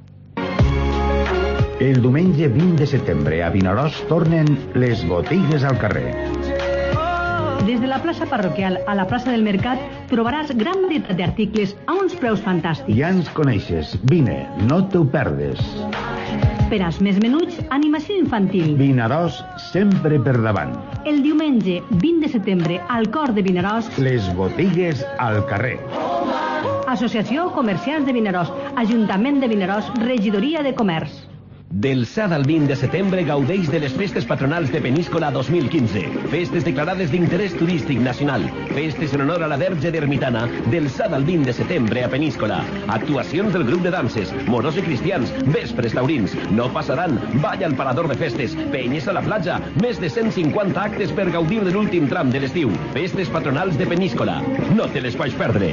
El diumenge 20 de setembre a Vinaròs tornen les botigues al carrer. Des de la plaça parroquial a la plaça del Mercat trobaràs gran varietat d'articles a uns preus fantàstics. Ja ens coneixes. Vine, no t'ho perdes. Per als més menuts, animació infantil. Vinaròs sempre per davant. El diumenge 20 de setembre al cor de Vinaròs, les botigues al carrer. Associació Comerciants de Vinaròs, Ajuntament de Vinaròs, Regidoria de Comerç. Del 7 al 20 de setembre gaudeix de les festes patronals de Peníscola 2015. Festes declarades d'interès turístic nacional. Festes en honor a la Verge d'Ermitana del 7 al 20 de setembre a Peníscola. Actuacions del grup de danses, moros i cristians, vespres taurins. No passaran, balla al parador de festes, penyes a la platja, més de 150 actes per gaudir de l'últim tram de l'estiu. Festes patronals de Peníscola. No te les pots perdre.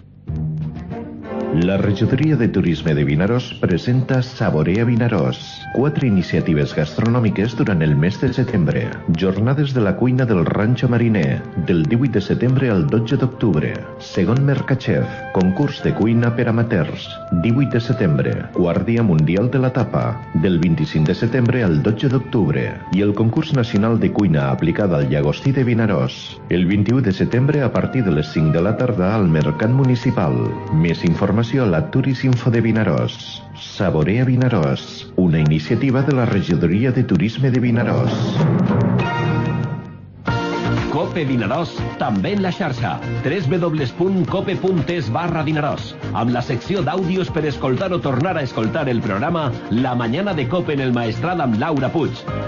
La Regidoria de Turisme de Vinaròs presenta Saborea Vinaròs. 4 iniciatives gastronòmiques durant el mes de setembre. Jornades de la cuina del Rancho Mariner, del 18 de setembre al 12 d'octubre. Segon Mercachef, concurs de cuina per amateurs, 18 de setembre. Quart dia mundial de la tapa, del 25 de setembre al 12 d'octubre. I el concurs nacional de cuina aplicada al llagostí de Vinaròs, el 21 de setembre a partir de les 5 de la tarda al Mercat Municipal. Més informació a la Turisinfo de Vinaròs. Saborea Vinaròs, una iniciativa de la Regidoria de Turisme de Vinaròs. COPE Vinaròs, també en la xarxa, www.cope.es/Vinaròs, amb la secció d'àudios per escoltar o tornar a escoltar el programa La Mañana de COPE en el Maestrat amb Laura Puig,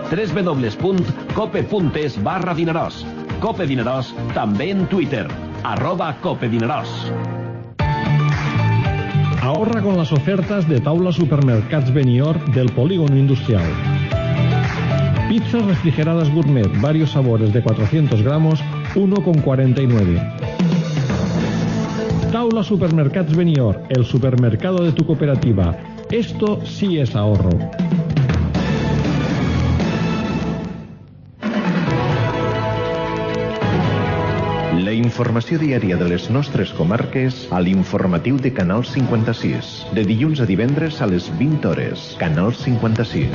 www.cope.es/Vinaròs. COPE Vinaròs, també en Twitter, @COPE Vinaròs. Ahorra con las ofertas de Taula Supermercats Benior del Polígono Industrial. Pizzas refrigeradas gourmet, varios sabores de 400 gramos, 1,49. Taula Supermercats Benior, el supermercado de tu cooperativa. Esto sí es ahorro. La informació diària de les nostres comarques a l'informatiu de Canal 56. De dilluns a divendres a les 20 hores. Canal 56.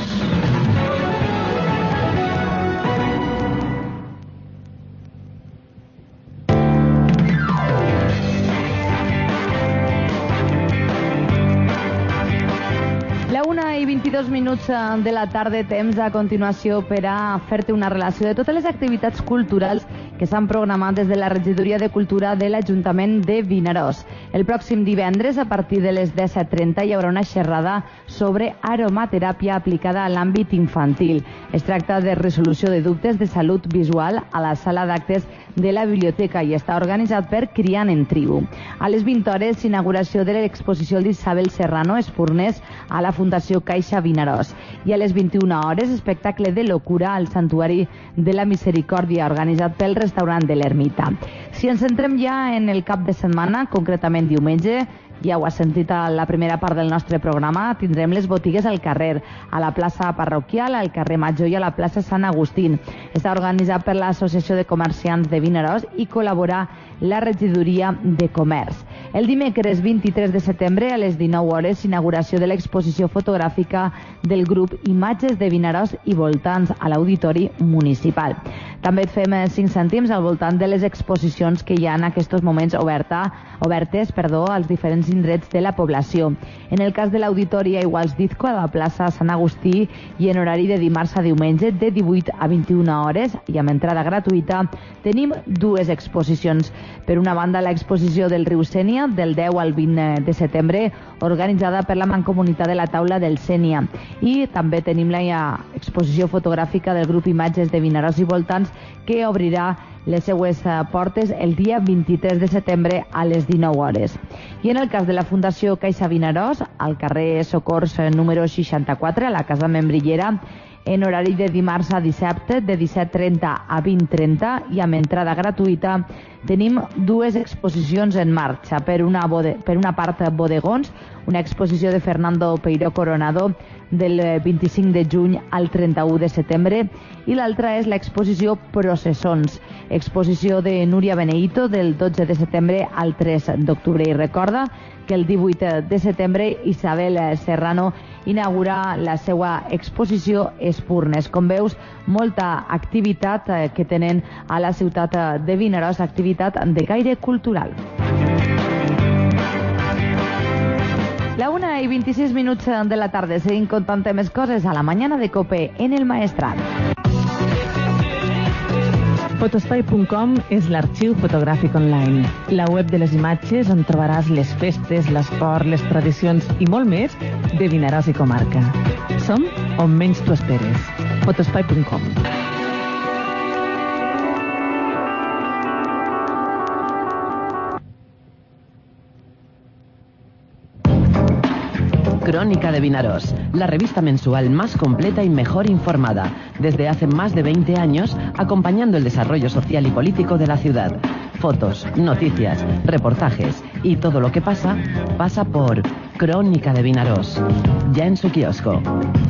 La 1:22 de la tarda, temps a continuació per a fer-te una relació de totes les activitats culturals que s'han programat des de la Regidoria de Cultura de l'Ajuntament de Vinaròs. El pròxim divendres, a partir de les 17:30, hi haurà una xerrada sobre aromateràpia aplicada a l'àmbit infantil. Es tracta de resolució de dubtes de salut visual a la sala d'actes de la biblioteca i està organitzat per Criant en Tribu. A les 20 hores, inauguració de l'exposició d'Isabel Serrano Espurnés a la Fundació Caixa Vinaròs. I a les 21 hores, espectacle de locura al Santuari de la Misericòrdia, organitzat pel restaurant de l'Ermita. Si ens centrem ja en el cap de setmana, concretament diumenge, ja ho has sentit a la primera part del nostre programa, tindrem les botigues al carrer, a la plaça parroquial, al carrer Major i a la plaça Sant Agustín. Està organitzat per l'Associació de Comerciants de Vinaròs i col·labora la Regidoria de Comerç. El dimecres 23 de setembre a les 19 hores, inauguració de l'exposició fotogràfica del grup Imatges de Vinaròs i Voltants a l'Auditori Municipal. També et fem 5 cèntims al voltant de les exposicions que hi ha en aquests moments obertes als diferents indrets de la població. En el cas de l'Auditori Aiguals d'Izco, a la plaça Sant Agustí, i en horari de dimarts a diumenge, de 18 a 21 hores, i amb entrada gratuïta, tenim 2 exposicions. Per una banda, l'exposició del riu Sénia, del 10 al 20 de setembre, organitzada per la Mancomunitat de la Taula del Sénia. I també tenim la exposició fotogràfica del grup Imatges de Vinaròs i voltants, que obrirà les seues portes el dia 23 de setembre a les 19 hores. I en el cas de la Fundació Caixa Vinaròs, al carrer Socors número 64, a la Casa Membrillera, en horari de dimarts a dissabte, de 17:30 a 20:30, i amb entrada gratuïta, tenim 2 exposicions en marxa. Per una part, Bodegons, una exposició de Fernando Peiró Coronado del 25 de juny al 31 de setembre, i l'altra és l'exposició Processons, exposició de Núria Beneito del 12 de setembre al 3 d'octubre. I recorda que el 18 de setembre Isabel Serrano inaugura la seva exposició Espurnes. Com veus, molta activitat que tenen a la ciutat de Vinaròs, activitat de caire cultural. La 1:26 de la tarde, seguim contant més coses a la mañana de COPE en el Maestrat. Fotospai.com és l'arxiu fotogràfic online, la web de les imatges on trobaràs les festes, l'esport, les tradicions i molt més de Vinaròs i comarca. Som on menys t'ho esperes. Fotospai.com. Crónica de Vinaròs, la revista mensual más completa y mejor informada, desde hace más de 20 años, acompañando el desarrollo social y político de la ciudad. Fotos, noticias, reportajes y todo lo que pasa, pasa por Crónica de Vinaròs, ya en su kiosco.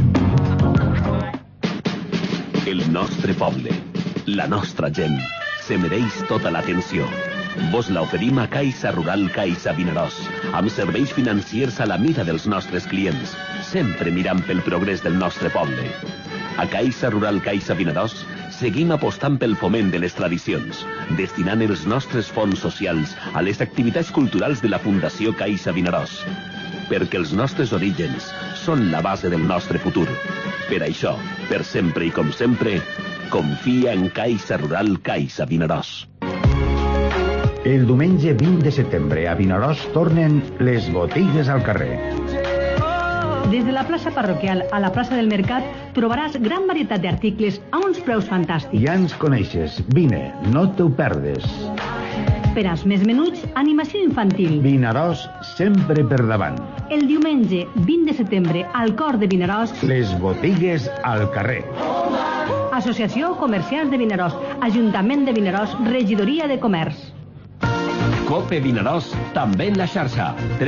El nostre poble, la nostra gent, se mereix tota l'atenció. Vos l'oferim a Caixa Rural Caixa Vinaròs, amb serveis financiers a la mida dels nostres clients, sempre mirant pel progrés del nostre poble. A Caixa Rural Caixa Vinaròs seguim apostant pel foment de les tradicions, destinant els nostres fons socials a les activitats culturals de la Fundació Caixa Vinaròs, perquè els nostres orígens són la base del nostre futur. Per això, per sempre i com sempre, confia en Caixa Rural Caixa Vinaròs. El diumenge 20 de setembre a Vinaròs tornen les botigues al carrer. Des de la plaça parroquial a la plaça del Mercat trobaràs gran varietat d'articles a uns preus fantàstics. Ja ens coneixes. Vine, no t'ho perdes. Per als més menuts, animació infantil. Vinaròs sempre per davant. El diumenge 20 de setembre al cor de Vinaròs, les botigues al carrer. Associació Comerciants de Vinaròs, Ajuntament de Vinaròs, Regidoria de Comerç. COPE Vinaròs, també en la xarxa,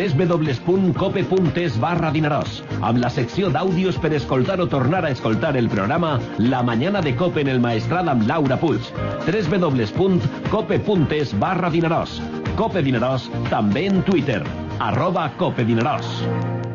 www.cope.es/Vinaròs, amb la secció d'àudios per escoltar o tornar a escoltar el programa La Mañana de COPE en el Maestrat amb Laura Puig, www.cope.es/Vinaròs. COPE Vinaròs, també en Twitter, @COPE Vinaròs.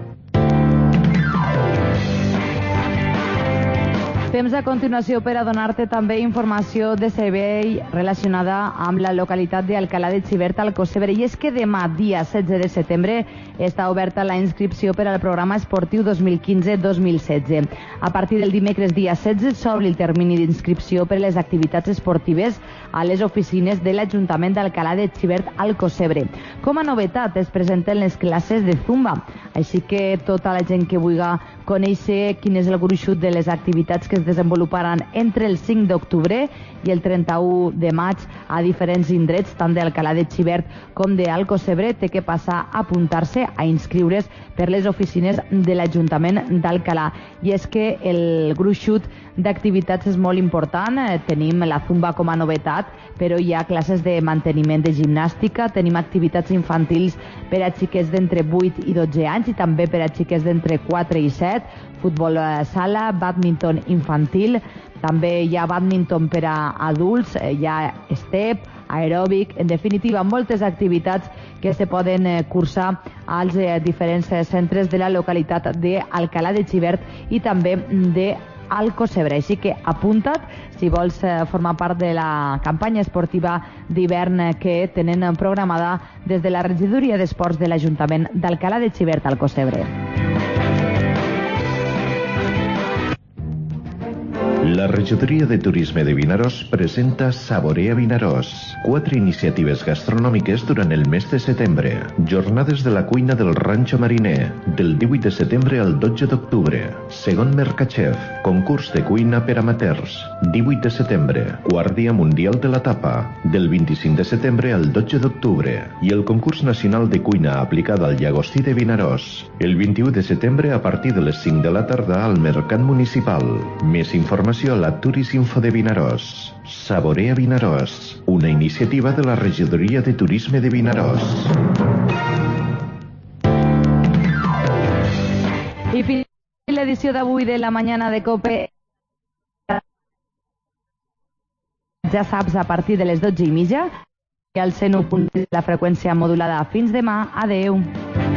Temps a continuació per a donar-te també informació de servei relacionada amb la localitat d'Alcalà de Xivert al Cosebre. I és que demà, dia 16 de setembre, està oberta la inscripció per al programa esportiu 2015-2016. A partir del dimecres dia 16 s'obre el termini d'inscripció per a les activitats esportives a les oficines de l'Ajuntament d'Alcalà de Xivert al Cosebre. Com a novetat es presenten les classes de Zumba, així que tota la gent que vulgui conèixer quin és el gruixut de les activitats que es desenvoluparan entre el 5 d'octubre i el 31 de maig a diferents indrets, tant d'Alcalà de Xivert com d'Alcocebre, té que passar a apuntar-se, a inscriure's per les oficines de l'Ajuntament d'Alcalà. I és que el gruixut d'activitats és molt important. Tenim la Zumba com a novetat, però hi ha classes de manteniment de gimnàstica, tenim activitats infantils per a xiquets d'entre 8 i 12 anys i també per a xiquets d'entre 4 i 7, futbol sala, bàdminton infantil, també hi ha bàdminton per a adults, hi ha step, aeròbic, en definitiva moltes activitats que se poden cursar als diferents centres de la localitat d'Alcalà de Xivert i també de Alcocebre. Així que apunta't si vols formar part de la campanya esportiva d'hivern que tenen programada des de la regidoria d'esports de l'Ajuntament d'Alcalá de Xivert, Alcocebre. La Regidoria de Turisme de Vinaròs presenta Saborea Vinaròs. 4 iniciatives gastronòmiques durant el mes de setembre. Jornades de la cuina del Rancho Mariner, del 18 de setembre al 12 d'octubre. Segon Mercachef, concurs de cuina per amateurs. 18 de setembre, quart dia mundial de la tapa, del 25 de setembre al 12 d'octubre. I el concurs nacional de cuina aplicada al llagostí de Vinaròs, el 21 de setembre a partir de les 5 de la tarda al Mercat Municipal. Més informació a la Turisinfo de Vinaròs. Saborea Vinaròs, una iniciativa de la Regidoria de Turisme de Vinaròs. I fins l'edició d'avui de la Mañana de COPE. Ja saps, a partir de les 12:30 i al 101.3 la freqüència modulada. Fins demà. Adeu.